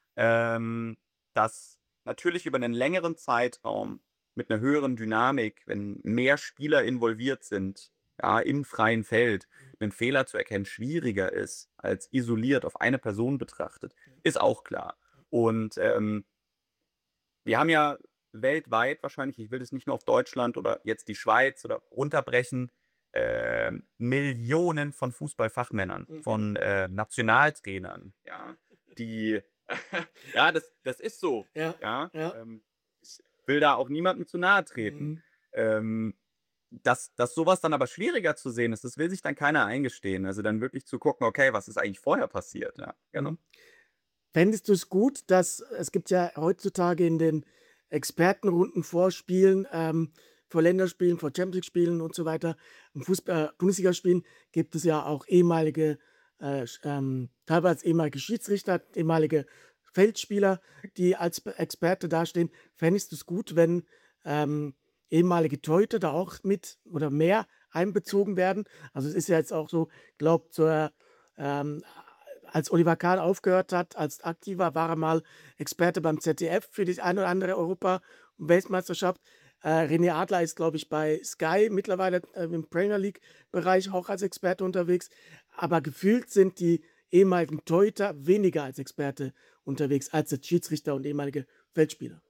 ähm, dass natürlich über einen längeren Zeitraum mit einer höheren Dynamik, wenn mehr Spieler involviert sind, ja, im freien Feld, einen Fehler zu erkennen schwieriger ist als isoliert auf eine Person betrachtet, ist auch klar. Und, ähm wir haben ja weltweit wahrscheinlich, ich will das nicht nur auf Deutschland oder jetzt die Schweiz oder runterbrechen, ähm, Millionen von Fußballfachmännern, Mhm. von, äh, Nationaltrainern, ja, die ja, das das ist so, Ja, ja. ja. Ähm, ich will da auch niemandem zu nahe treten. Mhm. Ähm, dass dass so dann aber schwieriger zu sehen ist, das will sich dann keiner eingestehen. Also, dann wirklich zu gucken: „Okay, was ist eigentlich vorher passiert?“ Ja, genau. Mhm. Fändest du es gut, dass es gibt ja heutzutage in den Expertenrunden vor Spielen, ähm, vor Länderspielen, vor Champions League-Spielen und so weiter, im Fußball äh, Bundesligaspielen gibt es ja auch ehemalige, äh, sch ähm, teilweise ehemalige Schiedsrichter, ehemalige Feldspieler, die als Be Experte dastehen. Fändest du es gut, wenn, ähm, ehemalige Torhüter da auch mit oder mehr einbezogen werden? Also, es ist ja jetzt auch so, glaube zur ähm, als Oliver Kahn aufgehört hat als Aktiver, war er mal Experte beim Z D F für die eine oder andere Europa Weltmeisterschaft. Äh, René Adler ist, glaube ich, bei Sky mittlerweile, äh, im Premier League-Bereich auch als Experte unterwegs. Aber gefühlt sind die ehemaligen Torhüter weniger als Experte unterwegs als jetzt Schiedsrichter und ehemalige Feldspieler.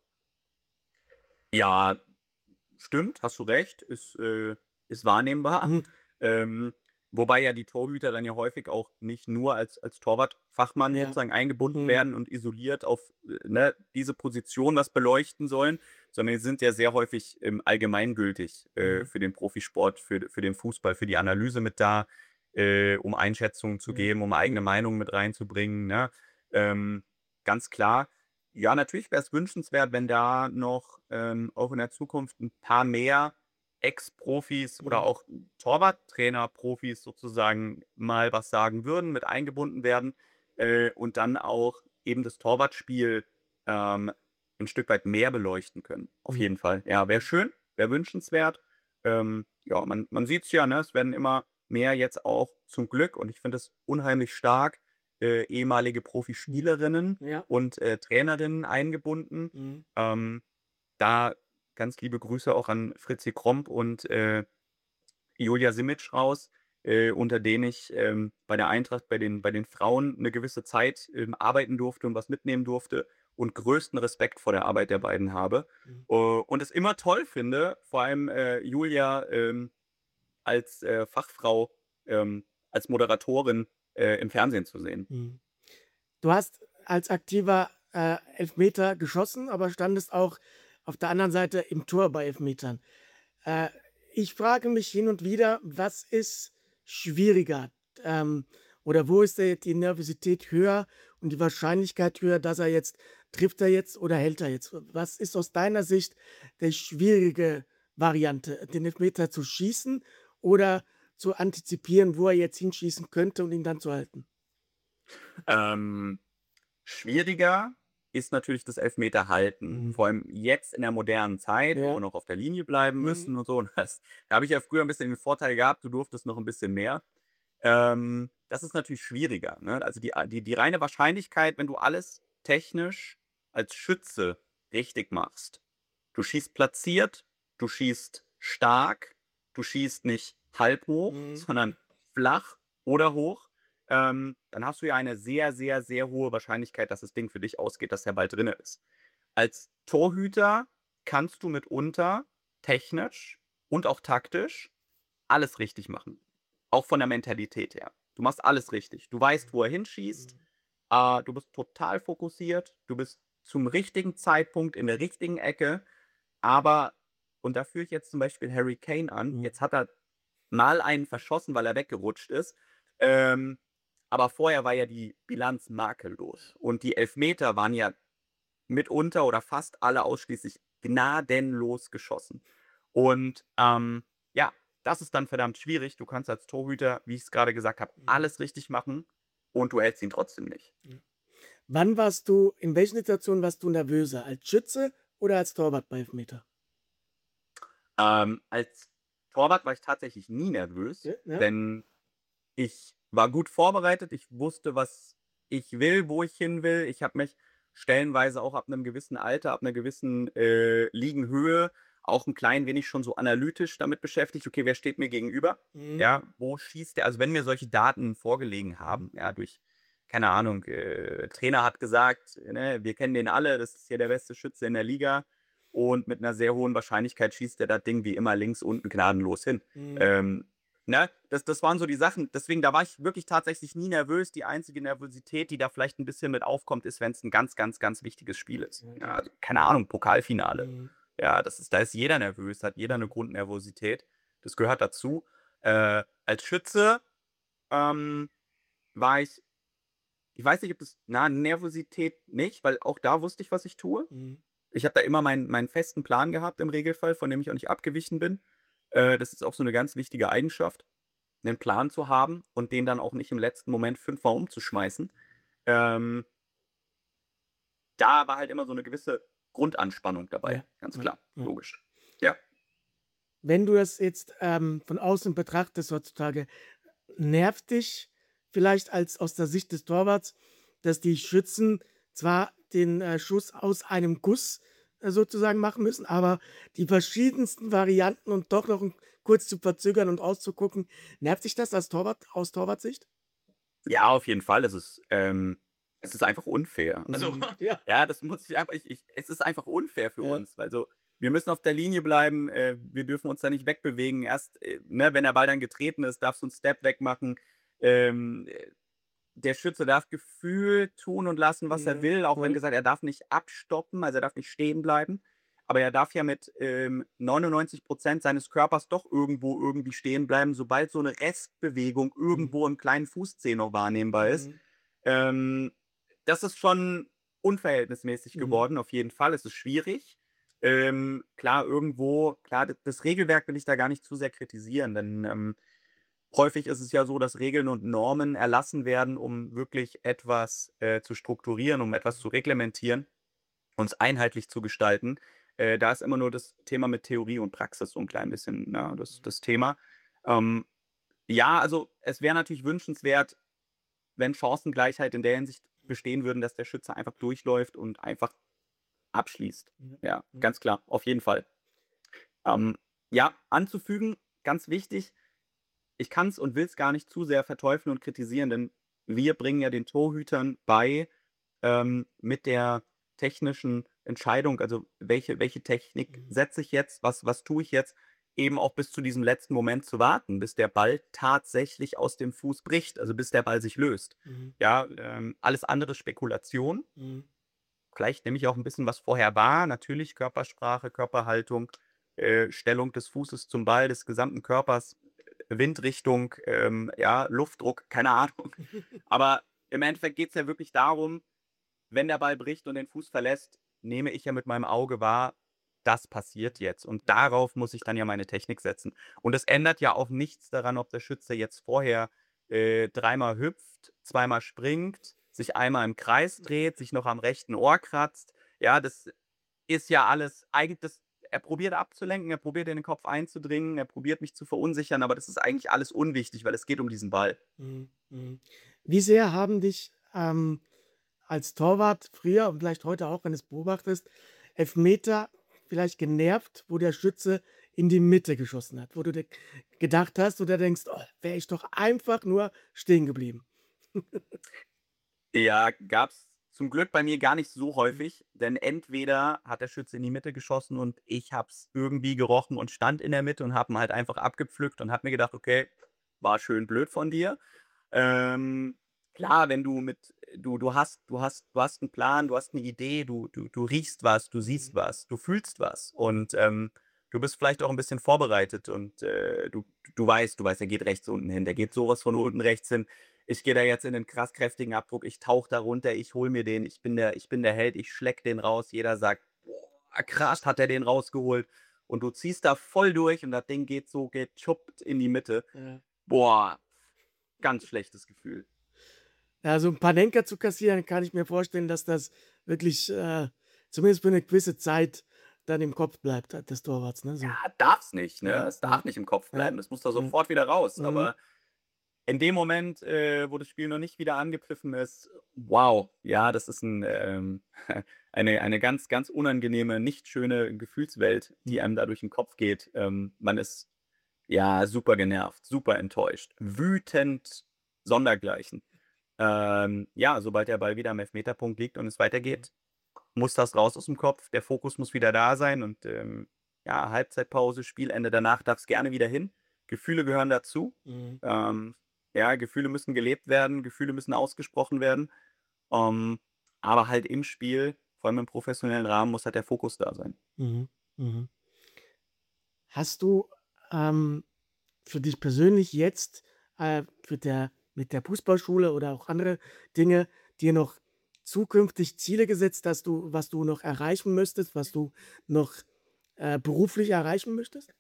Ja, stimmt, hast du recht, ist, äh ist wahrnehmbar. Mhm. Ähm, wobei ja die Torhüter dann ja häufig auch nicht nur als als Torwartfachmann Ja. sozusagen eingebunden Mhm. werden und isoliert auf, äh, ne, diese Position was beleuchten sollen, sondern die sind ja sehr häufig, ähm, allgemeingültig, äh, Mhm. für den Profisport, für für den Fußball, für die Analyse mit da, äh, um Einschätzungen zu Mhm. geben, um eigene Mhm. Meinungen mit reinzubringen, ne? Ähm, ganz klar. Ja, natürlich wäre es wünschenswert, wenn da noch, ähm, auch in der Zukunft ein paar mehr Ex-Profis oder Mhm. auch Torwarttrainer-Profis sozusagen mal was sagen würden, mit eingebunden werden, äh, und dann auch eben das Torwartspiel, ähm, 'n Stück weit mehr beleuchten können. Auf Mhm. jeden Fall. Ja, wäre schön, wäre wünschenswert. Ähm, ja, man man sieht's ja, ne? Es werden immer mehr jetzt auch zum Glück, und ich finde es unheimlich stark, äh, ehemalige Mhm. Profispielerinnen Ja. und, äh, Trainerinnen eingebunden. Mhm. Ähm, Da ganz liebe Grüße auch an Fritzi Kromp und, äh, Julia Simic raus, äh, unter denen ich, ähm, bei der Eintracht bei den bei den Frauen eine gewisse Zeit, ähm, arbeiten durfte und was mitnehmen durfte und größten Respekt vor der Arbeit der beiden habe. Mhm. Äh, und es immer toll finde, vor allem, äh, Julia, ähm, als, äh, Fachfrau, ähm, als Moderatorin, äh, im Fernsehen zu sehen. Mhm. Du hast als aktiver, äh, Elfmeter geschossen, aber standest auch auf der anderen Seite im Tor bei Elfmetern. Äh, Ich frage mich hin und wieder, was ist schwieriger? Ähm, oder wo ist der die Nervosität höher und die Wahrscheinlichkeit höher, dass er jetzt trifft er jetzt oder hält er jetzt? Was ist aus deiner Sicht die schwierige Variante, den Elfmeter zu schießen oder zu antizipieren, wo er jetzt hinschießen könnte und ihn dann zu halten? Ähm, schwieriger ist natürlich das Elfmeterhalten. Mhm. Vor allem jetzt in der modernen Zeit, wo wir Ja. noch auf der Linie bleiben Mhm. müssen und so. Und das da habe ich ja früher ein bisschen den Vorteil gehabt, du durftest noch ein bisschen mehr. Ähm, das ist natürlich schwieriger, ne? Also, die die die reine Wahrscheinlichkeit, wenn du alles technisch als Schütze richtig machst. Du schießt platziert, du schießt stark, du schießt nicht halb hoch, Mhm. sondern flach oder hoch. Ähm, dann hast du ja eine sehr, sehr, sehr hohe Wahrscheinlichkeit, dass das Ding für dich ausgeht, dass der Ball drinne ist. Als Torhüter kannst du mitunter technisch und auch taktisch alles richtig machen. Auch von der Mentalität her. Du machst alles richtig. Du weißt, wo er hinschießt. Äh, du bist total fokussiert. Du bist zum richtigen Zeitpunkt in der richtigen Ecke. Aber, und da führe ich jetzt zum Beispiel Harry Kane an. Mhm. Jetzt hat er mal einen verschossen, weil er weggerutscht ist. Ähm, aber vorher war ja die Bilanz makellos. Und die Elfmeter waren ja mitunter oder fast alle ausschließlich gnadenlos geschossen. Und ähm, ja, das ist dann verdammt schwierig. Du kannst als Torhüter, wie ich es gerade gesagt habe, Mhm. alles richtig machen und du hältst ihn trotzdem nicht. Wann warst du in welchen Situationen warst du nervöser, als Schütze oder als Torwart bei Elfmeter? Ähm, als Torwart war ich tatsächlich nie nervös, Ja, ja. denn ich war gut vorbereitet. Ich wusste, was ich will, wo ich hin will. Ich habe mich stellenweise auch ab einem gewissen Alter, ab einer gewissen, äh, Liegenhöhe auch ein klein wenig schon so analytisch damit beschäftigt: „Okay, wer steht mir gegenüber? Mhm. Ja, wo schießt der?“ Also, wenn mir solche Daten vorgelegen haben, ja, durch keine Ahnung, äh, Trainer hat gesagt, ne: „Wir kennen den alle, das ist hier der beste Schütze in der Liga und mit einer sehr hohen Wahrscheinlichkeit schießt der das Ding wie immer links unten gnadenlos hin.“ Mhm. Ähm, Ne? Das das waren so die Sachen. Deswegen, da war ich wirklich tatsächlich nie nervös. Die einzige Nervosität, die da vielleicht ein bisschen mit aufkommt, ist, wenn es ein ganz, ganz, ganz wichtiges Spiel ist. Ja, Ja, ja. also, keine Ahnung, Pokalfinale. Mhm. Ja, das ist da ist jeder nervös, hat jeder eine Mhm. Grundnervosität. Das gehört dazu. Äh, als Schütze, ähm, war ich ich weiß nicht, ob das na, Nervosität nicht, weil auch da wusste ich, was ich tue. Mhm. Ich habe da immer meinen meinen festen Plan gehabt im Regelfall, von dem ich auch nicht abgewichen bin. Äh, das ist auch so eine ganz wichtige Eigenschaft, 'nen Plan zu haben und den dann auch nicht im letzten Moment fünfmal umzuschmeißen. Ähm, Da war halt immer so 'ne gewisse Grundanspannung dabei, Ja, ganz ja, klar, ja. logisch. Ja. Wenn du das jetzt, ähm, von außen betrachtest heutzutage, nervt dich vielleicht als aus der Sicht des Torwarts, dass die Schützen zwar den, äh, Schuss aus einem Guss, äh, sozusagen machen müssen, aber die verschiedensten Varianten und doch noch 'n kurz zu verzögern und auszugucken. Nervt dich das als Torwart aus Torwartsicht? Ja, auf jeden Fall. Es ist, ähm es ist einfach unfair. Also, Mhm. Ja, ja, das muss ich einfach ich ich es ist einfach unfair für ja. uns. Also, wir müssen auf der Linie bleiben, äh, wir dürfen uns da nicht wegbewegen. Erst, äh, ne, wenn der Ball dann getreten ist, darfst du 'n Step wegmachen. Ähm, äh, Der Schütze darf gefühlt tun und lassen, was er Mhm. will, auch wenn Voll. gesagt, er darf nicht abstoppen, also er darf nicht stehen bleiben. Aber er darf ja mit, ähm, neunundneunzig seines Körpers doch irgendwo irgendwie stehen bleiben, sobald so eine Restbewegung Mhm. irgendwo im kleinen Fußzeh noch wahrnehmbar ist. Mhm. Ähm, Das ist schon unverhältnismäßig Mhm. geworden, auf jeden Fall. Es ist schwierig. Ähm, klar, irgendwo klar, d das Regelwerk will ich da gar nicht zu sehr kritisieren, denn, ähm, häufig ist es ja so, dass Regeln und Normen erlassen werden, um wirklich etwas, äh, zu strukturieren, um etwas zu reglementieren, uns einheitlich zu gestalten. Äh, da ist immer nur das Thema mit Theorie und Praxis so ein klein bisschen, ne, das das Thema. Ähm, ja, also, es wäre natürlich wünschenswert, wenn Chancengleichheit in der Hinsicht bestehen würden, dass der Schütze einfach durchläuft und einfach abschließt. Ja, Ja, ja. ganz klar, auf jeden Fall. Ähm, ja, anzufügen, ganz wichtig, ich kann es und will es gar nicht zu sehr verteufeln und kritisieren, denn wir bringen ja den Torhütern bei, ähm, mit der technischen Entscheidung, also welche welche Technik Mhm. setze ich jetzt, was was tue ich jetzt, eben auch bis zu diesem letzten Moment zu warten, bis der Ball tatsächlich aus dem Fuß bricht, also bis der Ball sich löst. Mhm. Ja, ähm, alles andere Spekulation. Mhm. Vielleicht nehme ich auch ein bisschen was vorher wahr. Natürlich Körpersprache, Körperhaltung, äh, Stellung des Fußes zum Ball, des gesamten Körpers, äh, Windrichtung, ähm, ja, Luftdruck, keine Ahnung. Aber im Endeffekt geht es ja wirklich darum, wenn der Ball bricht und den Fuß verlässt, nehme ich ja mit meinem Auge wahr, das passiert jetzt. Und darauf muss ich dann ja meine Technik setzen. Und es ändert ja auch nichts daran, ob der Schütze jetzt vorher äh, dreimal hüpft, zweimal springt, sich einmal im Kreis dreht, sich noch am rechten Ohr kratzt. Ja, das ist ja alles eigentlich das. Er probiert abzulenken, er probiert in den Kopf einzudringen, er probiert mich zu verunsichern, aber das ist eigentlich alles unwichtig, weil es geht um diesen Ball. Mhm. Mhm. Wie sehr haben dich, ähm, als Torwart früher und vielleicht heute auch, wenn du es beobachtest, Elfmeter vielleicht genervt, wo der Schütze in die Mitte geschossen hat, wo du dir gedacht hast oder denkst: „Oh, wäre ich doch einfach nur stehen geblieben.“ Ja, gab's zum Glück bei mir gar nicht so Mhm. häufig, denn entweder hat der Schütze in die Mitte geschossen und ich habe es irgendwie gerochen und stand in der Mitte und habe ihn halt einfach abgepflückt und habe mir gedacht: „Okay, war schön blöd von dir.“ Ähm, klar, wenn du mit du du hast du hast du hast einen Plan, du hast eine Idee, du du du riechst was, du Mhm. siehst was, du fühlst was und, ähm, du bist vielleicht auch ein bisschen vorbereitet und, äh, du du weißt du weißt, der geht rechts unten hin, der geht sowas von unten rechts hin. Ich gehe da jetzt in 'nen krass kräftigen Abdruck, ich tauche da runter, ich hole mir den, ich bin der ich bin der Held, ich schlecke den raus. Jeder sagt: „Boah, krass, hat er den rausgeholt.“ Und du ziehst da voll durch und das Ding geht so getschuppt in die Mitte. Ja. Boah, ganz schlechtes Gefühl. Ja, so 'n paar Denker zu kassieren, kann ich mir vorstellen, dass das wirklich, äh, zumindest für 'ne gewisse Zeit dann im Kopf bleibt, äh, des Torwarts, ne, so. Ja, darf's nicht, ne? Ja, Es ja, darf nicht im Kopf ja, bleiben. Das muss da ja. sofort wieder raus. Mhm. Aber in dem Moment, äh, wo das Spiel noch nicht wieder angepfiffen ist, wow, ja, das ist 'n, ähm eine eine ganz, ganz unangenehme, nicht schöne Gefühlswelt, die Mhm. einem da durch 'n Kopf geht. Ähm, man ist, ja, super genervt, super enttäuscht, wütend sondergleichen. Ähm, ja, sobald der Ball wieder am Elfmeterpunkt liegt und es Mhm. weitergeht, muss das raus aus'm Kopf. Der Fokus muss wieder da sein und, ähm, ja, Halbzeitpause, Spielende, danach darf's gerne wieder hin. Gefühle gehören dazu. Mhm. Ähm, ja, Gefühle müssen gelebt werden, Gefühle müssen ausgesprochen werden. Ähm, aber halt im Spiel, vor allem im professionellen Rahmen, muss halt der Fokus da sein. Mhm. Mhm. Hast du, ähm, für dich persönlich jetzt, äh, mit der mit der Fußballschule oder auch andere Dinge dir noch zukünftig Ziele gesetzt, dass du was du noch erreichen müsstest, was du noch, äh, beruflich erreichen möchtest?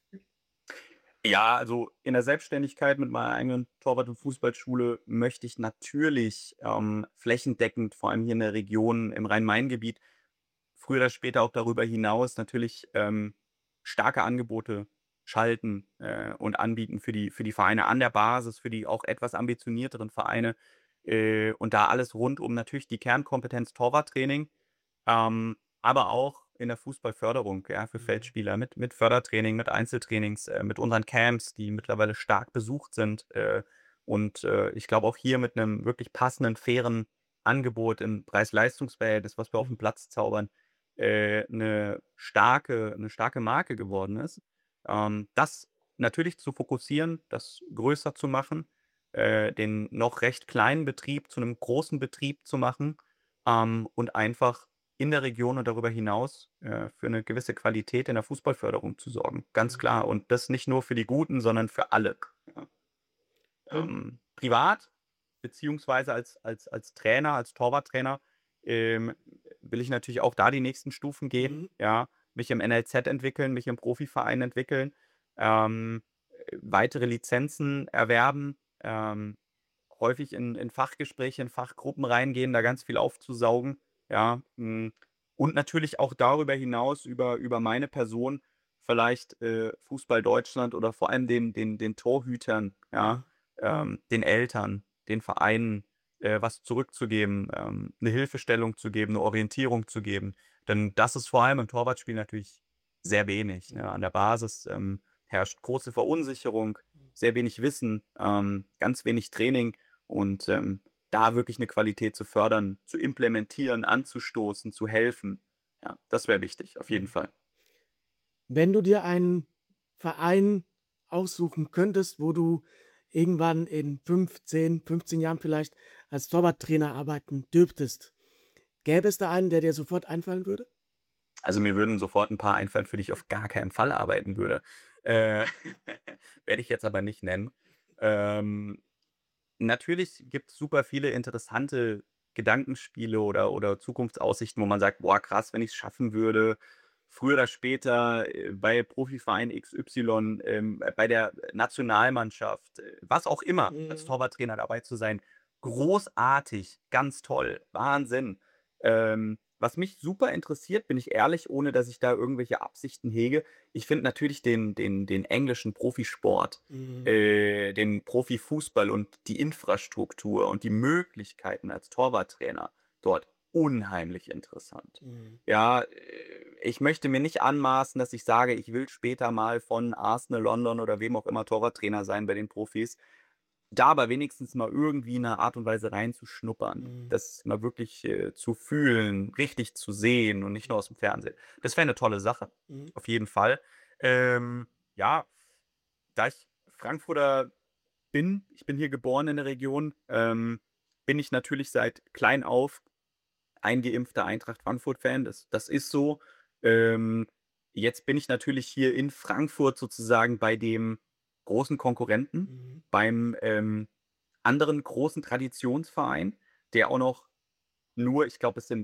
Ja, also in der Selbstständigkeit mit meiner eigenen Torwart- und Mhm. Fußballschule möchte ich natürlich, ähm, flächendeckend, vor allem hier in der Region im Rhein-Main-Gebiet, früher oder später auch darüber hinaus natürlich, ähm, starke Angebote schalten, äh, und anbieten für die für die Vereine an der Basis, für die auch etwas ambitionierteren Vereine, äh, und da alles rund um natürlich die Kernkompetenz Torwarttraining, ähm, aber auch in der Fußballförderung, ja, für Mhm. Feldspieler mit mit Fördertraining, mit Einzeltrainings, äh, mit unseren Camps, die mittlerweile stark besucht sind, äh, und, äh, ich glaube auch hier mit einem wirklich passenden, fairen Angebot im Preis-Leistungs-Verhältnis, was wir auf Mhm. den Platz zaubern, äh, 'ne starke 'ne starke Marke geworden ist. Ähm, das natürlich zu fokussieren, das größer zu machen, äh, den noch recht kleinen Betrieb zu einem großen Betrieb zu machen, ähm, und einfach in der Region und darüber hinaus, äh, für eine gewisse Qualität in der Fußballförderung zu sorgen, ganz Mhm. klar. Und das nicht nur für die Guten, sondern für alle, ja. Und Ähm, privat beziehungsweise als als als Trainer, als Torwarttrainer, ähm, will ich natürlich auch da die nächsten Stufen gehen, mhm. ja, mich im N L Z entwickeln, mich im Profiverein entwickeln, ähm, äh, weitere Lizenzen erwerben, ähm, häufig in in Fachgespräche, in Fachgruppen reingehen, da ganz viel aufzusaugen, ja, hm, und natürlich auch darüber hinaus über über meine Person vielleicht, äh, Fußball Deutschland oder vor allem den den den Torhütern, ja, Mhm. ähm, den Eltern, den Vereinen, äh, was zurückzugeben, ähm, 'ne Hilfestellung zu geben, eine Orientierung zu geben. Denn das ist vor allem im Torwartspiel natürlich sehr wenig, ne? Mhm. An der Basis, ähm, herrscht große Verunsicherung, sehr wenig Wissen, ähm, ganz wenig Training und ähm, da wirklich eine Qualität zu fördern, zu implementieren, anzustoßen, zu helfen. Ja, das wäre wichtig, auf jeden Mhm. Fall. Wenn du dir einen Verein aussuchen könntest, wo du irgendwann in fünf, zehn, fünfzehn Jahren vielleicht als Torwarttrainer arbeiten dürftest, gäbe es da einen, der dir sofort einfallen würde? Also, mir würden sofort ein paar einfallen, für die ich auf gar keinen Fall arbeiten würde. Äh, werde ich jetzt aber nicht nennen. Ähm, natürlich gibt's super viele interessante Gedankenspiele oder oder Zukunftsaussichten, wo man sagt: „Boah, krass, wenn ich's schaffen würde, früher oder später, äh, bei Profiverein X Y, ähm, bei der Nationalmannschaft, äh, was auch immer, als Mhm. Torwarttrainer dabei zu sein. Großartig, ganz toll, Wahnsinn.“ Ähm, was mich super interessiert, bin ich ehrlich, ohne dass ich da irgendwelche Absichten hege, ich finde natürlich den den den englischen Profisport, Mhm. äh, den Profifußball und die Infrastruktur und die Möglichkeiten als Torwarttrainer dort unheimlich interessant. Mhm. Ja, äh, ich möchte mir nicht anmaßen, dass ich sage, ich will später mal von Arsenal, London oder wem auch immer Torwarttrainer sein bei den Profis. Da aber wenigstens mal irgendwie in 'ner Art und Weise reinzuschnuppern, Mhm. das mal wirklich, äh, zu fühlen, richtig zu sehen und nicht nur aus'm Fernsehen. Das wäre 'ne tolle Sache, Mhm. auf jeden Fall. Ähm, ja, da ich Frankfurter bin, ich bin hier geboren in der Region, ähm, bin ich natürlich seit klein auf eingeimpfter Eintracht Frankfurt-Fan. Das das ist so. Ähm, jetzt bin ich natürlich hier in Frankfurt sozusagen bei dem großen Konkurrenten, Mhm. beim, ähm, anderen großen Traditionsverein, der auch noch nur ich glaube, es sind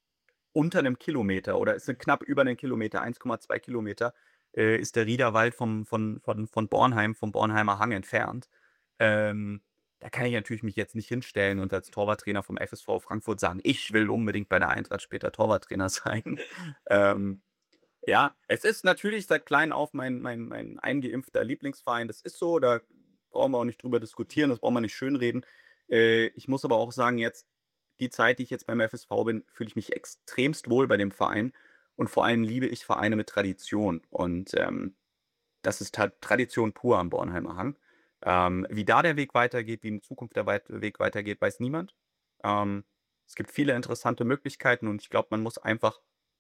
unter 'nem Kilometer oder es sind knapp über 'nen Kilometer, eins Komma zwei Kilometer, äh, ist der Riederwald vom von von von Bornheim vom Bornheimer Hang entfernt. Ähm, da kann ich natürlich mich jetzt nicht hinstellen und als Torwarttrainer vom F S V Frankfurt sagen: „Ich will unbedingt bei der Eintracht später Torwarttrainer sein.“ Ähm, ja, es ist natürlich seit klein auf mein mein mein eingeimpfter Lieblingsverein. Das ist so, da brauchen wir auch nicht drüber diskutieren, das brauchen wir nicht schönreden. Äh, ich muss aber auch sagen, jetzt die Zeit, die ich jetzt beim F S V bin, fühle ich mich extremst wohl bei dem Verein und vor allem liebe ich Vereine mit Tradition und, ähm, das ist Ta Tradition pur am Bornheimer Hang. Ähm, wie da der Weg weitergeht, wie in Zukunft der weit Weg weitergeht, weiß niemand. Ähm, es gibt viele interessante Möglichkeiten und ich glaube, man muss einfach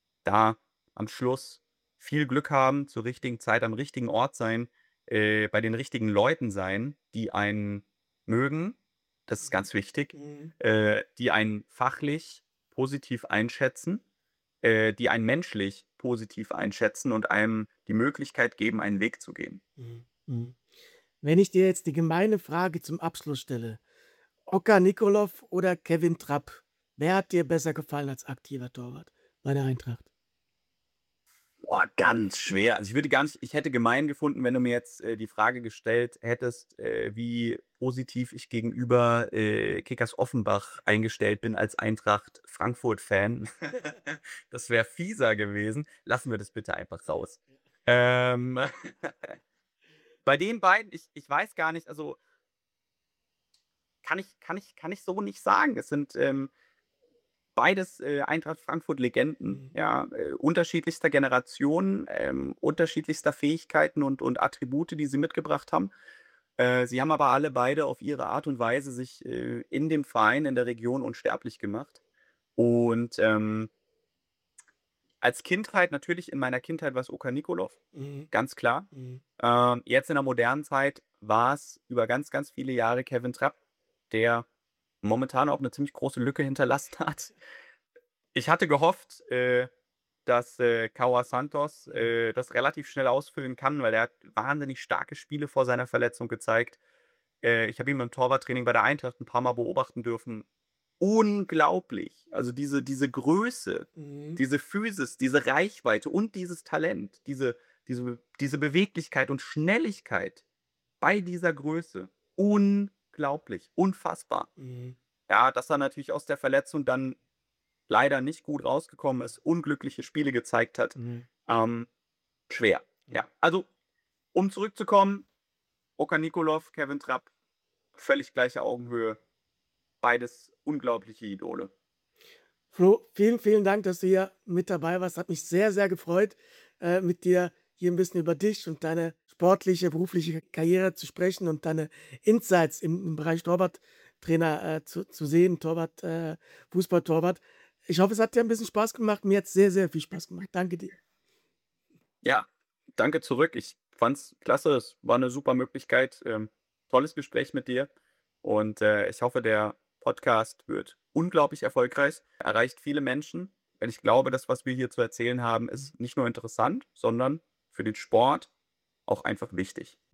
da am Schluss viel Glück haben, zur richtigen Zeit am richtigen Ort sein, äh, bei den richtigen Leuten sein, die einen mögen. Das ist Mhm. ganz wichtig, Mhm. äh, die einen fachlich positiv einschätzen, äh, die einen menschlich positiv einschätzen und einem die Möglichkeit geben, einen Weg zu gehen. Mhm. Mhm. Wenn ich dir jetzt die gemeine Frage zum Abschluss stelle: Oskar Nikolov oder Kevin Trapp, wer hat dir besser gefallen als aktiver Torwart bei der Eintracht? Boah, ganz schwer. Also, ich würde gar nicht ich hätte gemein gefunden, wenn du mir jetzt, äh, die Frage gestellt hättest, äh, wie positiv ich gegenüber, äh, Kickers Offenbach eingestellt bin als Eintracht Frankfurt-Fan. Das wäre fieser gewesen. Lassen wir das bitte einfach raus. Ähm, bei den beiden, ich ich weiß gar nicht, also, kann ich kann ich kann ich so nicht sagen. Es sind, ähm beides, äh, Eintracht Frankfurt-Legenden, Mhm. ja, äh, unterschiedlichster Generationen, ähm, unterschiedlichster Fähigkeiten und und Attribute, die sie mitgebracht haben. Äh, sie haben aber alle beide auf ihre Art und Weise sich, äh, in dem Verein, in der Region unsterblich gemacht. Und, ähm, als Kindheit natürlich in meiner Kindheit war's Oskar Nikolov, Mhm. ganz klar. Mhm. Ähm, jetzt in der modernen Zeit war's über ganz, ganz viele Jahre Kevin Trapp, der momentan auch 'ne ziemlich große Lücke hinterlassen hat. Ich hatte gehofft, äh, dass, äh, Kaua Santos, Mhm. äh, das relativ schnell ausfüllen kann, weil er hat wahnsinnig starke Spiele vor seiner Verletzung gezeigt. Äh, ich habe ihn beim Torwarttraining bei der Eintracht 'n paar Mal beobachten dürfen. Unglaublich. Also, diese diese Größe, Mhm. diese Physis, diese Reichweite und dieses Talent, diese diese diese Beweglichkeit und Schnelligkeit bei dieser Größe. Unglaublich, unfassbar. Mhm. Ja, dass er natürlich aus der Verletzung dann leider nicht gut rausgekommen ist, unglückliche Spiele gezeigt hat. Mhm. Ähm, schwer, Mhm. ja. Also, um zurückzukommen, Oskar Nikolov, Kevin Trapp, völlig gleiche Augenhöhe, beides unglaubliche Idole. Flo, vielen, vielen Dank, dass du hier mit dabei warst. Hat mich sehr, sehr gefreut, äh, mit dir hier ein bisschen über dich und deine sportliche, berufliche Karriere zu sprechen und deine Insights im im Bereich Torwarttrainer, äh, zu zu sehen, Torwart äh, Fußballtorwart. Ich hoffe, es hat dir ein bisschen Spaß gemacht. Mir hat's sehr, sehr viel Spaß gemacht. Danke dir. Ja, danke zurück. Ich fand's klasse. Es war eine super Möglichkeit. Ähm, tolles Gespräch mit dir und, äh, ich hoffe, der Podcast wird unglaublich erfolgreich, erreicht viele Menschen, denn ich glaube, das, was wir hier zu erzählen haben, ist nicht nur interessant, sondern für den Sport auch einfach wichtig.